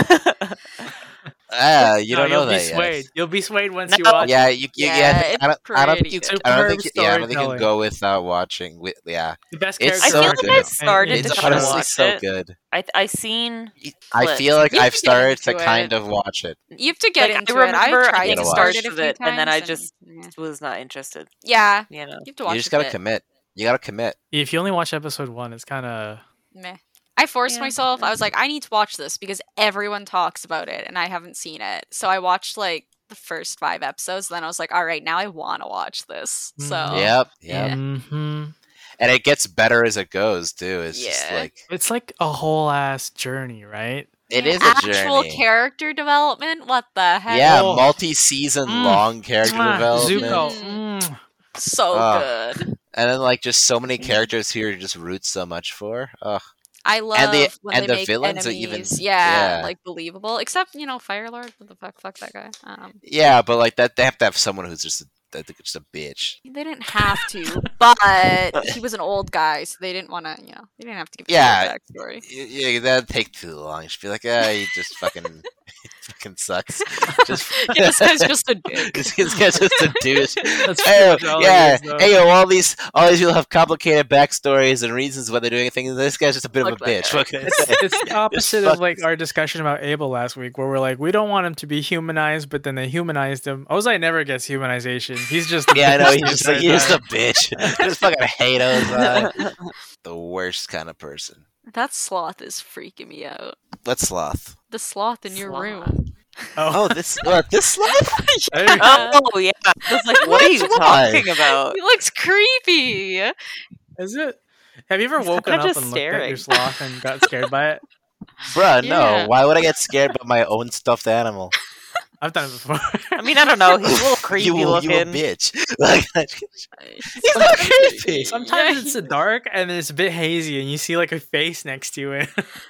You don't No, know you'll be that swayed. yet. You'll be swayed once you No. watch. Yeah, you Yeah, yeah. I don't think pretty you. good. I don't think. Superb Yeah, I don't think you can storytelling. go without watching. Yeah, The best It's character. so I feel like good. I've started And it's to show. honestly watch so it. good. I seen. I clips. feel like You have I've to get started to into kind it. of watch it. You have to get Like, I into it. remember I've I tried think to I start it watched a few it, times, and then I just yeah. was not interested. Yeah, You know. you have to watch You just a gotta bit. commit. You gotta commit. If you only watch episode 1, it's kind of. Meh. I forced Yeah. myself. I was like, I need to watch this because everyone talks about it and I haven't seen it. So I watched like the first 5 episodes. Then I was like, all right, now I want to watch this. So Mhm. Yep. Yeah. Mm-hmm. And it gets better as it goes too. It's just Yeah. like It's like a whole ass journey, right? it is a actual journey. character development. What the heck? Yeah, Oh. multi-season Mm. long character Mwah. development. Zuko. Mm. Mm. So Ah. good. And then like just so many characters here you just root so much for. Ugh. I love when and they the make villains are enemies. even- yeah, yeah. like believable. Except Fire Lord. What the fuck that guy. Yeah, but like that they have to have someone who's just a bitch. They didn't have to, but he was an old guy, so they didn't want to. They didn't have to give Yeah. a backstory. Yeah, that'd take too long. You should be like, he just fucking fucking sucks. Just Yeah, this guy's just a dick. this guy's just a douche. That's Hey, pretty much all it yeah. is, though. Hey, all these people have complicated backstories and reasons why they're doing things. This guy's just a bit of a Fuck that bitch. guy. What can I say? It's the opposite of like our discussion about Abel last week, where we're like, we don't want him to be humanized, but then they humanized him. Ozai never gets humanization. He's just Yeah, I know. the He's just a bitch. Just fucking hate Ozai. The worst kind of person. That sloth is freaking me out. Let's sloth. The sloth in your Sloth. room. Oh, this sloth? Oh yeah. I was like, what are you Which one? talking about? He looks creepy. Is it? Have you ever He's woken kinda up just and looked at your staring. sloth and got scared by it? Bruh, no. Yeah. Why would I get scared by my own stuffed animal? I've done it before. I mean, I don't know. He's a little creepy you a looking. bitch. Like, he's not creepy. Sometimes it's dark and it's a bit hazy, and you see like a face next to it.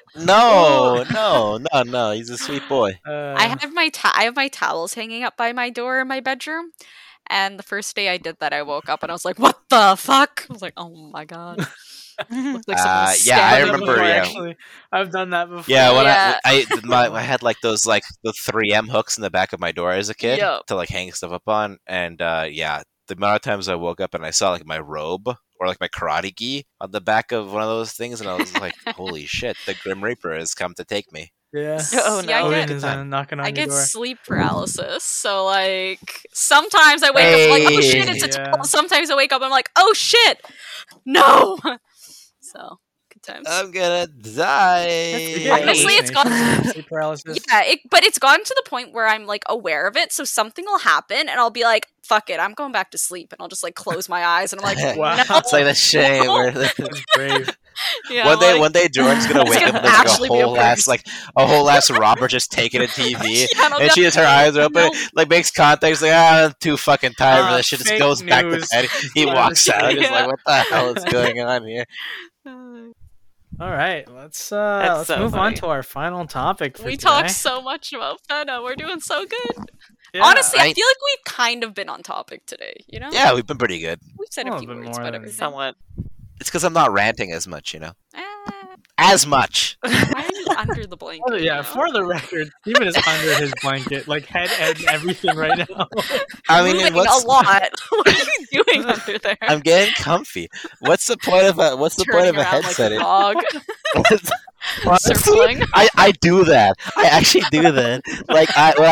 No. He's a sweet boy. I have my towels hanging up by my door in my bedroom. And the first day I did that, I woke up and I was like, "What the fuck?" I was like, "Oh my god!" Looked like someone was yeah, I stabbing me. remember, Before, yeah. actually. I've done that before. Yeah, when Yeah. I had like those like the 3M hooks in the back of my door as a kid Yup. to like hang stuff up on, and yeah, the amount of times I woke up and I saw like my robe or like my karate gi on the back of one of those things, and I was like, "Holy shit! The Grim Reaper has come to take me." Yeah. Oh, See, I no. get- Odin is knocking on I your get door. sleep paralysis, so like sometimes I wake up like, oh shit, it's a Yeah. 12. Sometimes I wake up and I'm like, oh shit, no. So good times. I'm gonna die. Honestly, it's gone- sleep paralysis. Yeah, but it's gotten to the point where I'm like aware of it, so something will happen, and I'll be like, "Fuck it, I'm going back to sleep," and I'll just like close my eyes, and I'm like, Wow. "No." It's like the shame where That's brave. Yeah, one day, like- one day, Jordan's gonna It's wake up gonna and there's like actually a be a whole ass, person. like a whole ass robber just taking a TV, Yeah, and I'll be and she like, just her eyes are open, "No." like makes contact, like I'm too fucking tired for Ah, this shit. Just fake goes back to news. bed. He Whatever walks shit. out, just Yeah. like what the hell is going on here? All right, let's That's so move on funny. to our final topic. For We today. talked so much about Fena. We're doing so good. Yeah, Honestly, I I- feel like we've kind of been on topic today. You know? Yeah, we've been pretty good. We've said A a little few bit words more about than everything. Somewhat. It's because I'm not ranting as much, you know, Ah, as much. why are you under the blanket? Oh, yeah, now? for the record, Steven is under his blanket, like head and everything right now. I mean, Moving what's a lot. What are you doing under there? I'm getting comfy. What's the point of a Turning around headset? like a dog, Honestly, circling. I do that. I actually do that. Like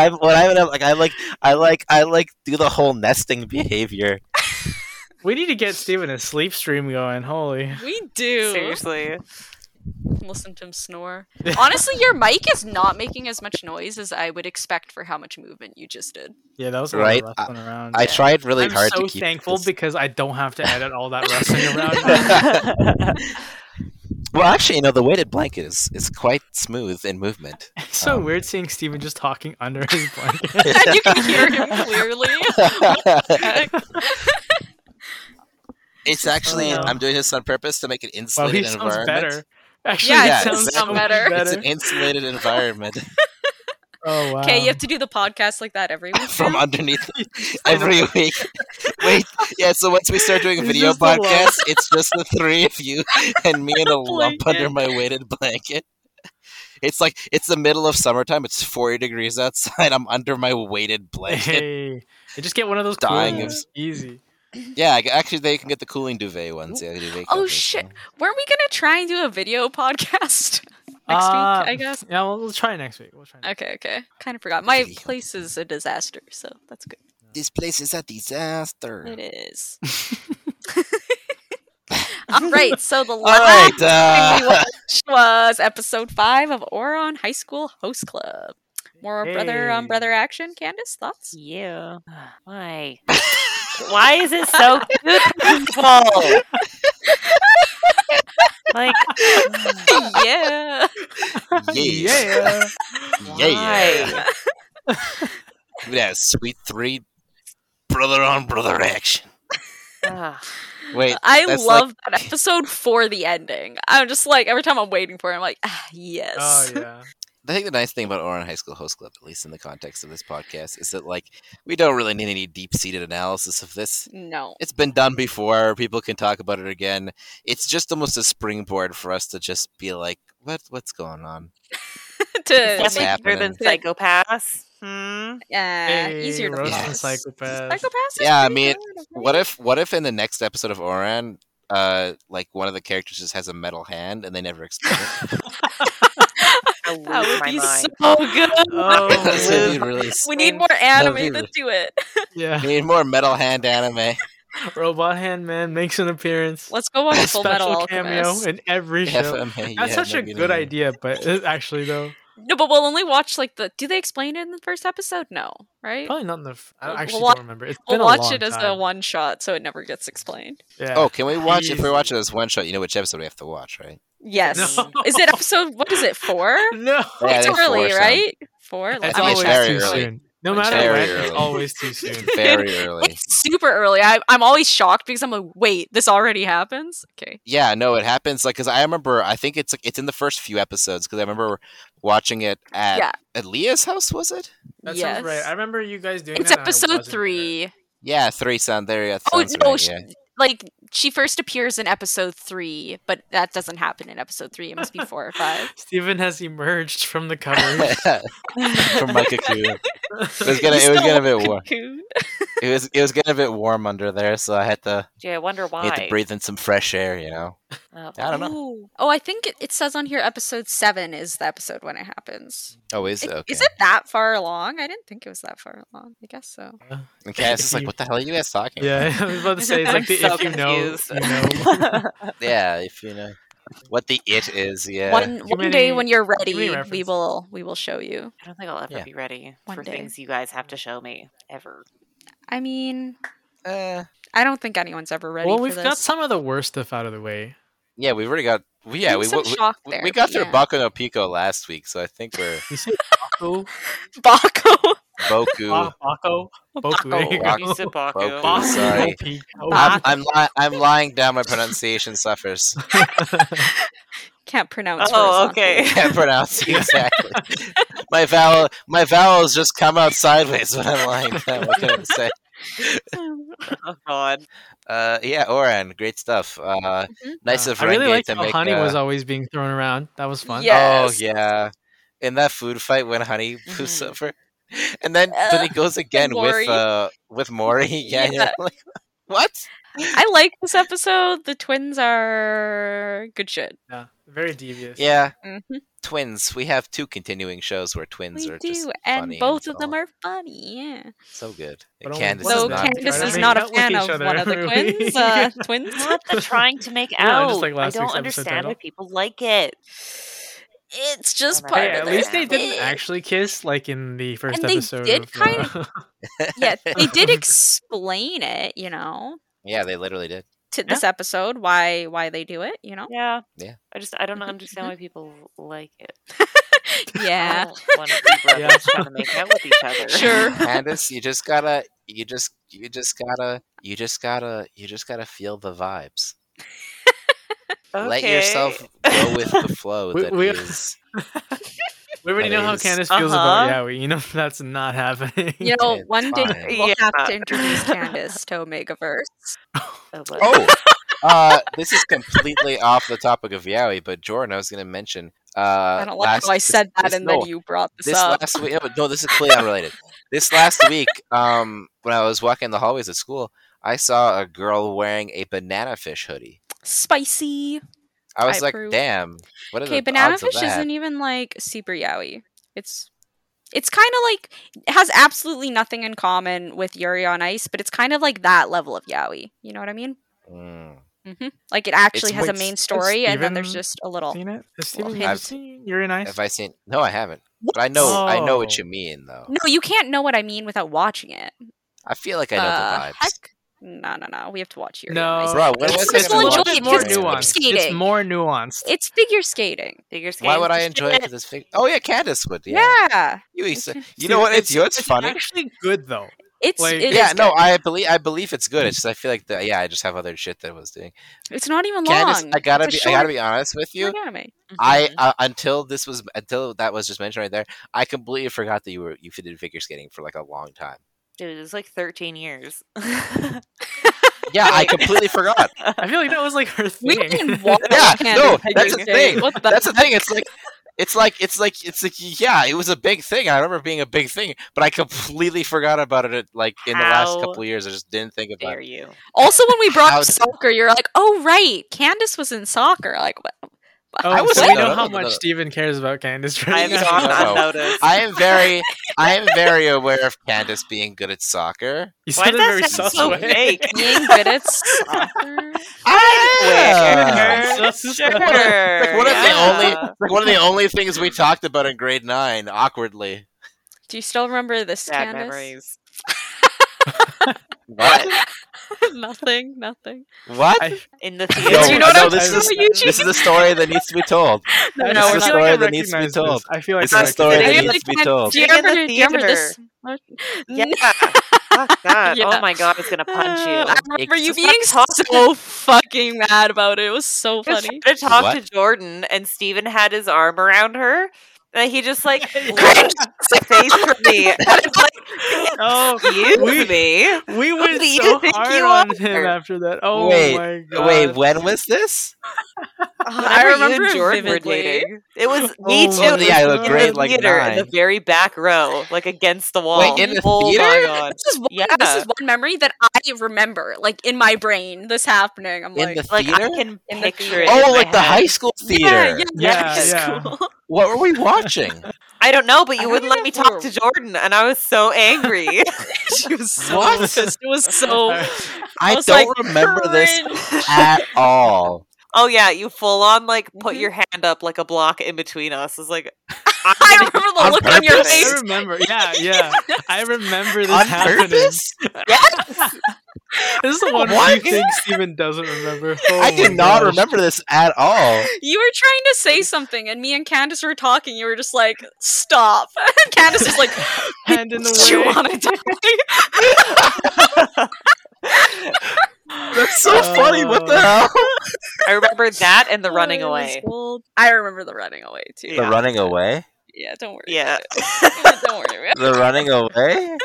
I like do the whole nesting behavior. We need to get Steven a sleep stream going. Holy. We do. Seriously. Listen to him snore. Honestly, your mic is not making as much noise as I would expect for how much movement you just did. Yeah, that was a Right? lot of rustling around. I tried really I'm hard so to keep thankful this- because I don't have to edit all that rustling around. Well, actually, you know, the weighted blanket is quite smooth in movement. It's so Um, weird seeing Steven just talking under his blanket. And you can hear him clearly. Heck? It's actually Oh. I'm doing this on purpose to make an Wow, insulated he sounds environment. better. Actually, Yeah, he it sounds does so sound better. It's an insulated environment Oh wow. Okay, you have to do the podcast like that every week. from now? underneath every week. Wait, yeah. So once we start doing a It's video just a lump. podcast, it's just the three of you and me in a lump Blanket. under my weighted blanket. It's like it's the middle of summertime. It's 40 degrees outside. I'm under my weighted blanket. Hey, you just get one of those Dying cooling of- ones. Easy. Yeah, actually, they can get the cooling duvet ones. Yeah, duvet Oh covers, shit! so. Weren't we gonna try and do a video podcast next week? I guess. Yeah, we'll try it next week. We'll try. Next Okay. Kind of forgot. My Video. place is a disaster, so that's good. This place is a disaster. It is. All right. So the All last right. thing we watched was episode 5 of Oron High School Host Club. More brother on Hey. brother action. Candace, thoughts? Yeah. Why? Why is it so beautiful? Like, Yeah. Yeah. why? Yeah, sweet 3 brother on brother action. Ah. Wait, I that's love that episode for the ending. I'm just like, every time I'm waiting for it, I'm like, yes. Oh yeah. I think the nice thing about Oran High School Host Club, at least in the context of this podcast, is that like we don't really need any deep-seated analysis of this. No. It's been done before. People can talk about it again. It's just almost a springboard for us to just be like, what's going on? To What's Definitely better than happening? Psychopaths. Hmm. easier to roasting Yes. psychopaths. Psychopaths is Yeah, I pretty mean, good, What if in the next episode of Oran, like one of the characters just has a metal hand and they never explain it? I'll That lose would my be mind. so good. Oh, That's man. gonna be really. We need more That'd anime be- to do it. Yeah. We need more metal hand anime. Robot Hand Man makes an appearance. Let's go watch A Full Metal special cameo Alchemist. in every show. FMA, That's yeah, such a maybe good not. idea, but actually though, No, but we'll only watch like the. Do they explain it in the first episode? No, right? probably not in the. I We'll actually wa- don't remember. It's We'll been a watch long it as a time. one shot, so it never gets explained. Yeah. Oh, can we watch? If we Easy. watch it as one shot, you know which episode we have to watch, right? Yes. No. Is it episode? What is it? 4? No. Yeah, I It's think early, 4 right? 4. It's I mean, always very too early. soon. No It's matter very when, early. it's always too soon. Very early. it's super early. I'm always shocked because I'm like, wait, this already happens? Okay. Yeah, no, it happens. Like, cause I remember, I think it's in the first few episodes. Because I remember watching it Yeah. at Leah's house. Was it? That Yes. sounds right. I remember you guys doing It's that. and I episode wasn't 3. Yeah, 3 sound there. Yeah, Oh, sounds no, right, yeah. Like, she first appears in episode 3, but that doesn't happen in episode 3. It must be 4 or 5. there. Steven has emerged from the cupboard. From my cocoon. It was getting a bit warm. It was getting a bit warm under there, so I had to Yeah, I wonder why. breathe in some fresh air. Oh, I don't know. Ooh. Oh, I think it says on here episode 7 is the episode when it happens. Oh, is it? Okay. Is it that far along? I didn't think it was that far along. I guess so. And Cass is like, what the hell are you guys talking Yeah, I was about to say it's like I'm the so if you know, confused. you know. about? Yeah, if you know what the it is. Yeah. One many- day when you're too ready, many we references. will show you. I don't think I'll ever Yeah. be ready One for day. things you guys have to show me ever. I mean, Uh, I don't think anyone's ever ready Well, for we've this. got some of the worst stuff out of the way. yeah, we've already got. There was some shock there, we got but through yeah. Baku no Pico last week, so I think we're You say Baku? Baco. Boku. Baku? Boku. There you Baku. go. You said Baku. Boku. Baku Sorry. no Pico. I'm lying down. My pronunciation suffers. Can't pronounce. Oh, horizontal. okay. Can't pronounce it exactly. my vowels just come out sideways when I'm lying down. What can I say? Oh god. Yeah, Oran, great stuff. Nice of I really Renge liked to how make. Honey was always being thrown around. That was fun. Yeah. Oh Yes. yeah, in that food fight when Honey moves Mhm. over, and then he goes again Mori. with Mori. Yeah, Yeah. you're like, what? I like this episode. The twins are good shit. Yeah, very devious. Yeah, Mhm. twins. We have 2 continuing shows where twins We are just do, and funny both and of them all. are funny. Yeah. So good. But And only Candace one is So of them not. Candace trying is to not a make out with fan each of other, one of the really. twins. Twins. Not the trying to make Yeah, out. just like last I don't week's episode understand title. why people like it. It's just Hey, part Hey, of at their least they didn't thing. actually kiss like in the first And they episode. did of, kind Yeah, they did of- explain it, Yeah, they literally did. to this episode why they do it, Yeah. Yeah. I don't understand why people like it. Yeah. I don't want to be brothers Yeah. trying to make out with each other. Sure. Candace, you just gotta feel the vibes. Let yourself go with the flow We- that we- is. We already That know how is- Candace feels about Uh-huh. Yaoi. You know that's not happening. It's One day fine. we'll have Yeah. to introduce Candace to Omegaverse. Oh, this is completely off the topic of Yaoi, but Jordan, I was going to mention. I don't like how I said that and then you brought this up. Last week. No, this is completely unrelated. This last week, when I was walking the hallways at school, I saw a girl wearing a banana fish hoodie. Spicy. I was I like, approve. "Damn, what are Okay, the banana odds of fish that?" isn't even like super yaoi. It's kind of like it has absolutely nothing in common with Yuri on Ice, but it's kind of like that level of yaoi. You know what I mean? Mm. Like it actually It's has a more- main story, and then there's Steven just a little. Seen it? Has Steven Well, you've I've- seen Yuri Nice? Have I seen? No, I haven't. But I know what Oh. you mean, though. No, you can't know what I mean without watching it. I feel like I know the vibes. Heck, no. We have to watch Yuri No, on Ice. Bro, when It's was just I gonna we'll watch enjoy it it? because It's it's figure nuanced. It's skating. more nuanced. It's figure skating. Figure Why skating would I is enjoy it? shit. Because it's fake. Oh yeah, Candace would. Yeah, Yeah. You Steven, know what? It's funny. actually good though. it's Like- it Yeah, is no, good. I believe it's good. It's just I feel like I just have other shit that I was doing. It's not even Candace, long. I gotta It's a be honest with you. short anime. I Mhm. until that was just mentioned right there, I completely forgot that you did figure skating for like a long time. Dude, it was like 13 years. Yeah, I completely forgot. I feel like that was like her We thing. can watch Yeah, Candace no, figure that's the skate. thing. What the That's the thing. It's like yeah, it was a big thing. I remember it being a big thing, but I completely forgot about it. Like in the last How couple of years, I just didn't think about Dare it. you? Also, when we brought How up did- soccer, you're like, "Oh right, Candace was in soccer." Like, what? Oh, I was so like, we no, know no, how no, much no. Steven cares about Candace right I've now. gone No. unnoticed. I am very aware of Candace being good at soccer. You Why said does it very that sound sus so way. fake? Being good at soccer. Yeah. Sus is Sure. fine. Like one of yeah. one of the only things we talked about in grade 9, awkwardly. Do you still remember this, Bad Candace? memories. What? Nothing. What? I- In the No, theater. Do you know what no, I'm this talking is about, this is a story that needs to be told. No, I no, feel we're It's a like not. I story that needs to be recognize this. told. I feel like It's I a story recognize that Maybe this. needs to be like, told. Do you Being in remember, the do you remember theater. this? Yeah. Fuck that. Yeah. Oh my god, I was gonna punch you. I remember you Just being talk to- so fucking mad about it. It was so I was funny. trying to talk What? to Jordan, and Steven had his arm around her, and he just like Cringe. left his face from me. And I was like, Oh, excuse we- me. We went Who do you so think hard you on are? him after that. Oh Wait, my god. Wait, when was this? Whenever remember you and it Jordan were vividly. dating. It was me Oh, too. yeah, It was I looked in great, the like theater in the 9. very back row, like against the wall. Wait, in the oh theater? my god. This is one memory that I remember, like in my brain, this happening. I'm In like, the Like I theater? can In the picture theater. it. in Oh, my like the head. high school theater. Yeah, Yes. yeah. cool. What were we watching? I don't know, but I you don't wouldn't let even me know talk who- to Jordan, and I was so angry. She was so What? pissed. It was so. I was don't like, remember this cringe. at all. Oh yeah, you full on like put Mhm. your hand up like a block in between us. It's like I remember the On look on your purpose? I face. remember. Yeah. I remember this On happening. purpose? Yes. This is the one What? few thing Steven doesn't remember. I Oh do my not gosh. remember this at all. You were trying to say something, and me and Candace were talking. You were just like, "Stop!" And Candace was like, Hand in the "Do you way. want to die?" That's so funny. What the hell? I remember that and the running Oh, it was away. gold. I remember the running away too. The Yeah. running away? Yeah, don't worry. Yeah. about it. Don't worry. About it. The running away?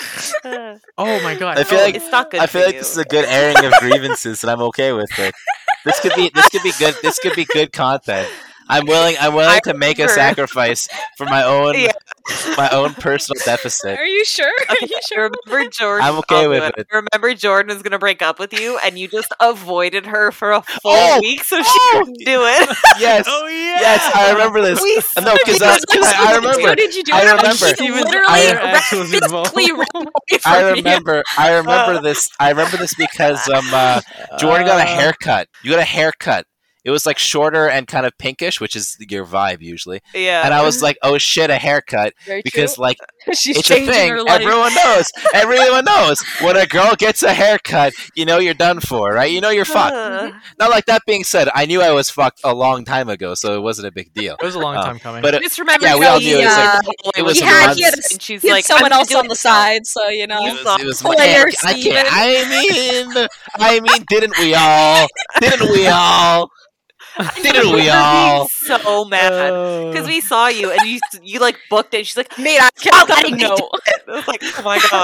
Oh my god. I feel Oh, like- it's not good. I feel for like you. this is a good airing of grievances, and I'm okay with it. This could be good. This could be good content. I'm willing to make a remember- sacrifice for my own Yeah. personal deficit. Are you sure? Are Okay, you I sure? remember Jordan. I'm okay I'll do with it. it. I remember Jordan was gonna break up with you, and you just avoided her for a full Oh! week, so she couldn't do it. Yes. Oh yeah. Yes, I remember this. We No, because I remember. What did you do? I She remember. Even literally Iron Axe was involved. physically ran away from I me. remember. I remember this. I remember this because Jordan got a haircut. You got a haircut. It was like shorter and kind of pinkish, which is your vibe usually. Yeah. And I was like, "Oh shit, a haircut!" Very Because true. like She's it's a changing thing. her life. Everyone knows. Everyone knows when a girl gets a haircut, you know you're done for, right? You know you're fucked. Now, like that being said, I knew I was fucked a long time ago, so it wasn't a big deal. It was a long time coming. But Just remember, yeah, we all knew it was like it was he a had month. and she's he had like, someone I'm else doing on the it now. side, so you know. You it was Player I Steven. can't. I mean, didn't we all? Didn't we all? Didn't we all? So mad because we saw you and you like booked it. She's like, Mate, I "I'll kept let letting me know. do it." I was like, oh my god.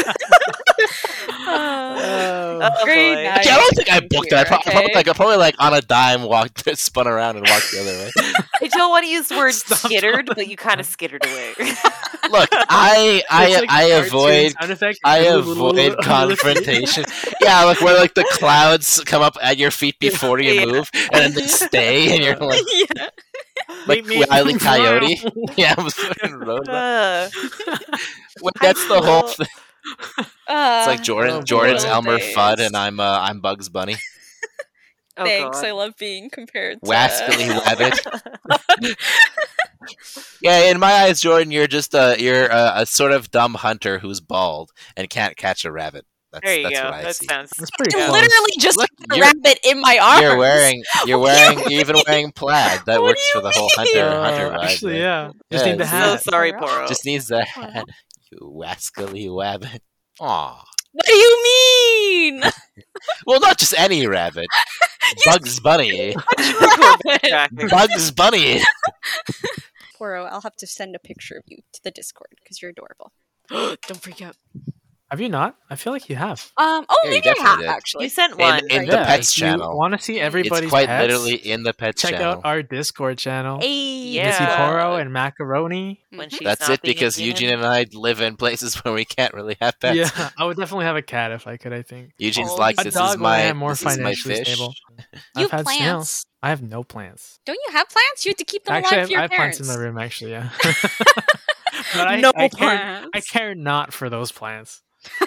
Oh, Great boy. night. Okay, I don't think I booked it. I Okay. probably like on a dime spun around and walked the other way. I don't want to use the word Stop skittered, talking. but you kind of skittered away. Look, I It's like I cartoon avoid sound effect. I Under avoid the feet. confrontation. Yeah, like where like the clouds come up at your feet before you Yeah. move, and then they stay, and you're like Yeah. like Meet me Wile E. in Coyote. Brown. Yeah, I'm fucking road. Uh, That's the whole will- thing. It's like Oh, Jordan's boy. Elmer Days. Fudd, and I'm Bugs Bunny. oh Thanks. God. I love being compared to Wascally Wabbit. Yeah, in my eyes, Jordan, you're just a sort of dumb hunter who's bald and can't catch a rabbit. There you That's go. what I That see. sounds. That's pretty I close. literally just Look, put a you're- rabbit in my arms. You're even wearing plaid. That What works do for you the whole mean? hunter vibe. Actually, man. yeah. Just Yeah, need the it's So hat. sorry, Poro. Just needs the hat. You wascally wabbit. Aw. What do you mean? Well, not just any rabbit. Bugs Bunny. Exactly. Bugs Bunny. Poro, I'll have to send a picture of you to the Discord because you're adorable. Don't freak out. Have you not? I feel like you have. Oh, Yeah, you maybe I definitely have did. actually. You sent one. In Right. the pets if you channel. want to see everybody's It's quite pets, literally in the pets check channel. out our Discord channel. Hey, You can see Yeah. Poro and Macaroni. When she's That's not it being because a Eugene demon. and I live in places where we can't really have pets. Yeah, I would definitely have a cat if I could. I think Eugene's Oh, like, a this dog is when I my am more this is my financially fish. stable. You I've have had plants. snails. I have no plants. Don't you have plants? You have to keep them Actually, alive for I your have plants parents. in my room. Actually, yeah. But No I plants. care not for those plants.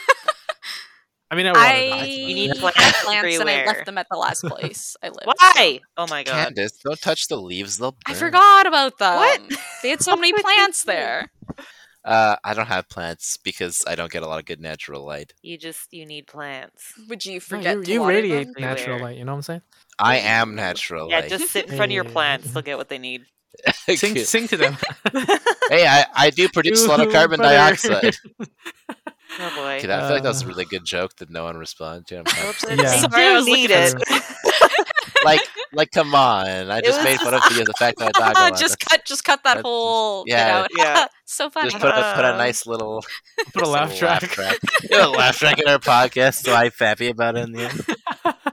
I mean, I water them. You need had plants plants and I everywhere. left them at the last place I lived. Why? Oh my god. Candace, don't touch the leaves. They'll I burn. forgot about them. What? They had so many plants there. I don't have plants because I don't get a lot of good natural light. You need plants. Would you No, forget to you water radiate them? natural Everywhere. light. You know what I'm saying? I am natural Yeah, light. just sit in front of your Hey. plants. They'll get what they need. Sing to them. Hey, I do produce a lot of Ooh, carbon butter. dioxide. Oh boy. Okay, I feel like that was a really good joke that no one responded to. I'm kind of- Yeah. Sorry, I was need looking it. like, come on! I just was made fun of the fact that my dog. got just lost. cut that That's- whole bit yeah. out. Yeah. So funny. Just put a nice little Put a laugh little track. Yeah, a laugh track in our podcast, so I'm happy about it in the end.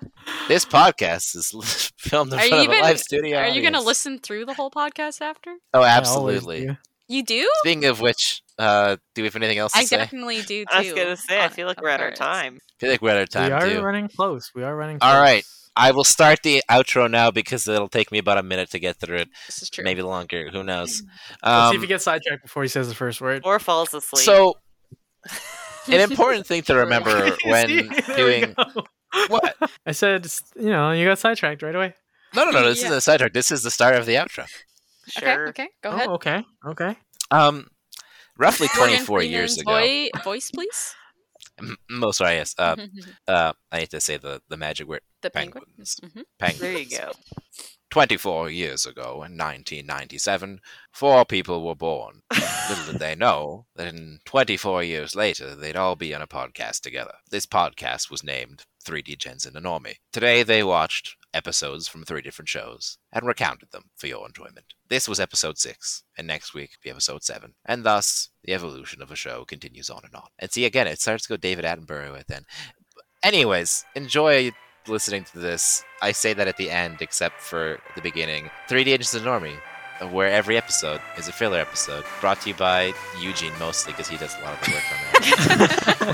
This podcast is filmed in Are you front of a even- live studio. Are you going to audience. listen through the whole podcast after? Oh, I always absolutely. do. You do? Speaking of which, do we have anything else to I say? definitely do too. I was gonna say, I feel like Of we're at our course. time. I feel like we're at our time We are too. running close. We are running close. All right. I will start the outro now because it'll take me about a minute to get through it. This is true. Maybe longer. Who knows? Let's see if he gets sidetracked before he says the first word. Or falls asleep. So, an important thing to remember when See? There we doing go. what? I said, you got sidetracked right away. No. This Yeah. isn't a sidetrack. This is the start of the outro. Sure. Okay, go ahead. Oh, okay. Roughly Morgan 24 years Freeman's ago. Voice, please. Most sorry, yes. I need to say the magic word. The penguin. Penguins. Mhm. Penguins. There you go. 24 years ago, in 1997, 4 people were born. Little did they know that in 24 years later, they'd all be on a podcast together. This podcast was named 3D Jensen and Normie. Today, they watched episodes from 3 different shows and recounted them for your enjoyment. This was episode 6, and next week be episode 7. And thus, the evolution of a show continues on and on. And see, again, it starts to go David Attenborough at then. Anyways, enjoy listening to this. I say that at the end, except for the beginning. 3D Agents and Normie, where every episode is a filler episode, brought to you by Eugene mostly, because he does a lot of the work on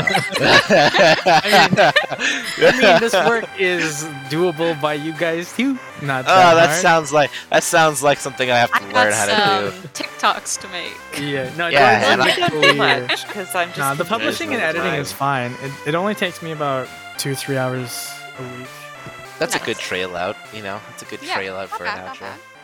that. I mean, this work is doable by you guys too. Not Oh, that that sounds like something I have to I learn got how to some TikToks to make. hard. Yeah, no, Yeah, don't and I I- don't think clear. too much because I'm just Nah, the confused publishing and all the editing time. is fine. It only takes me about 2-3 hours a week. That's a good Nice. trail out, It's a good Yeah, trail out for not an bad, not outro. bad.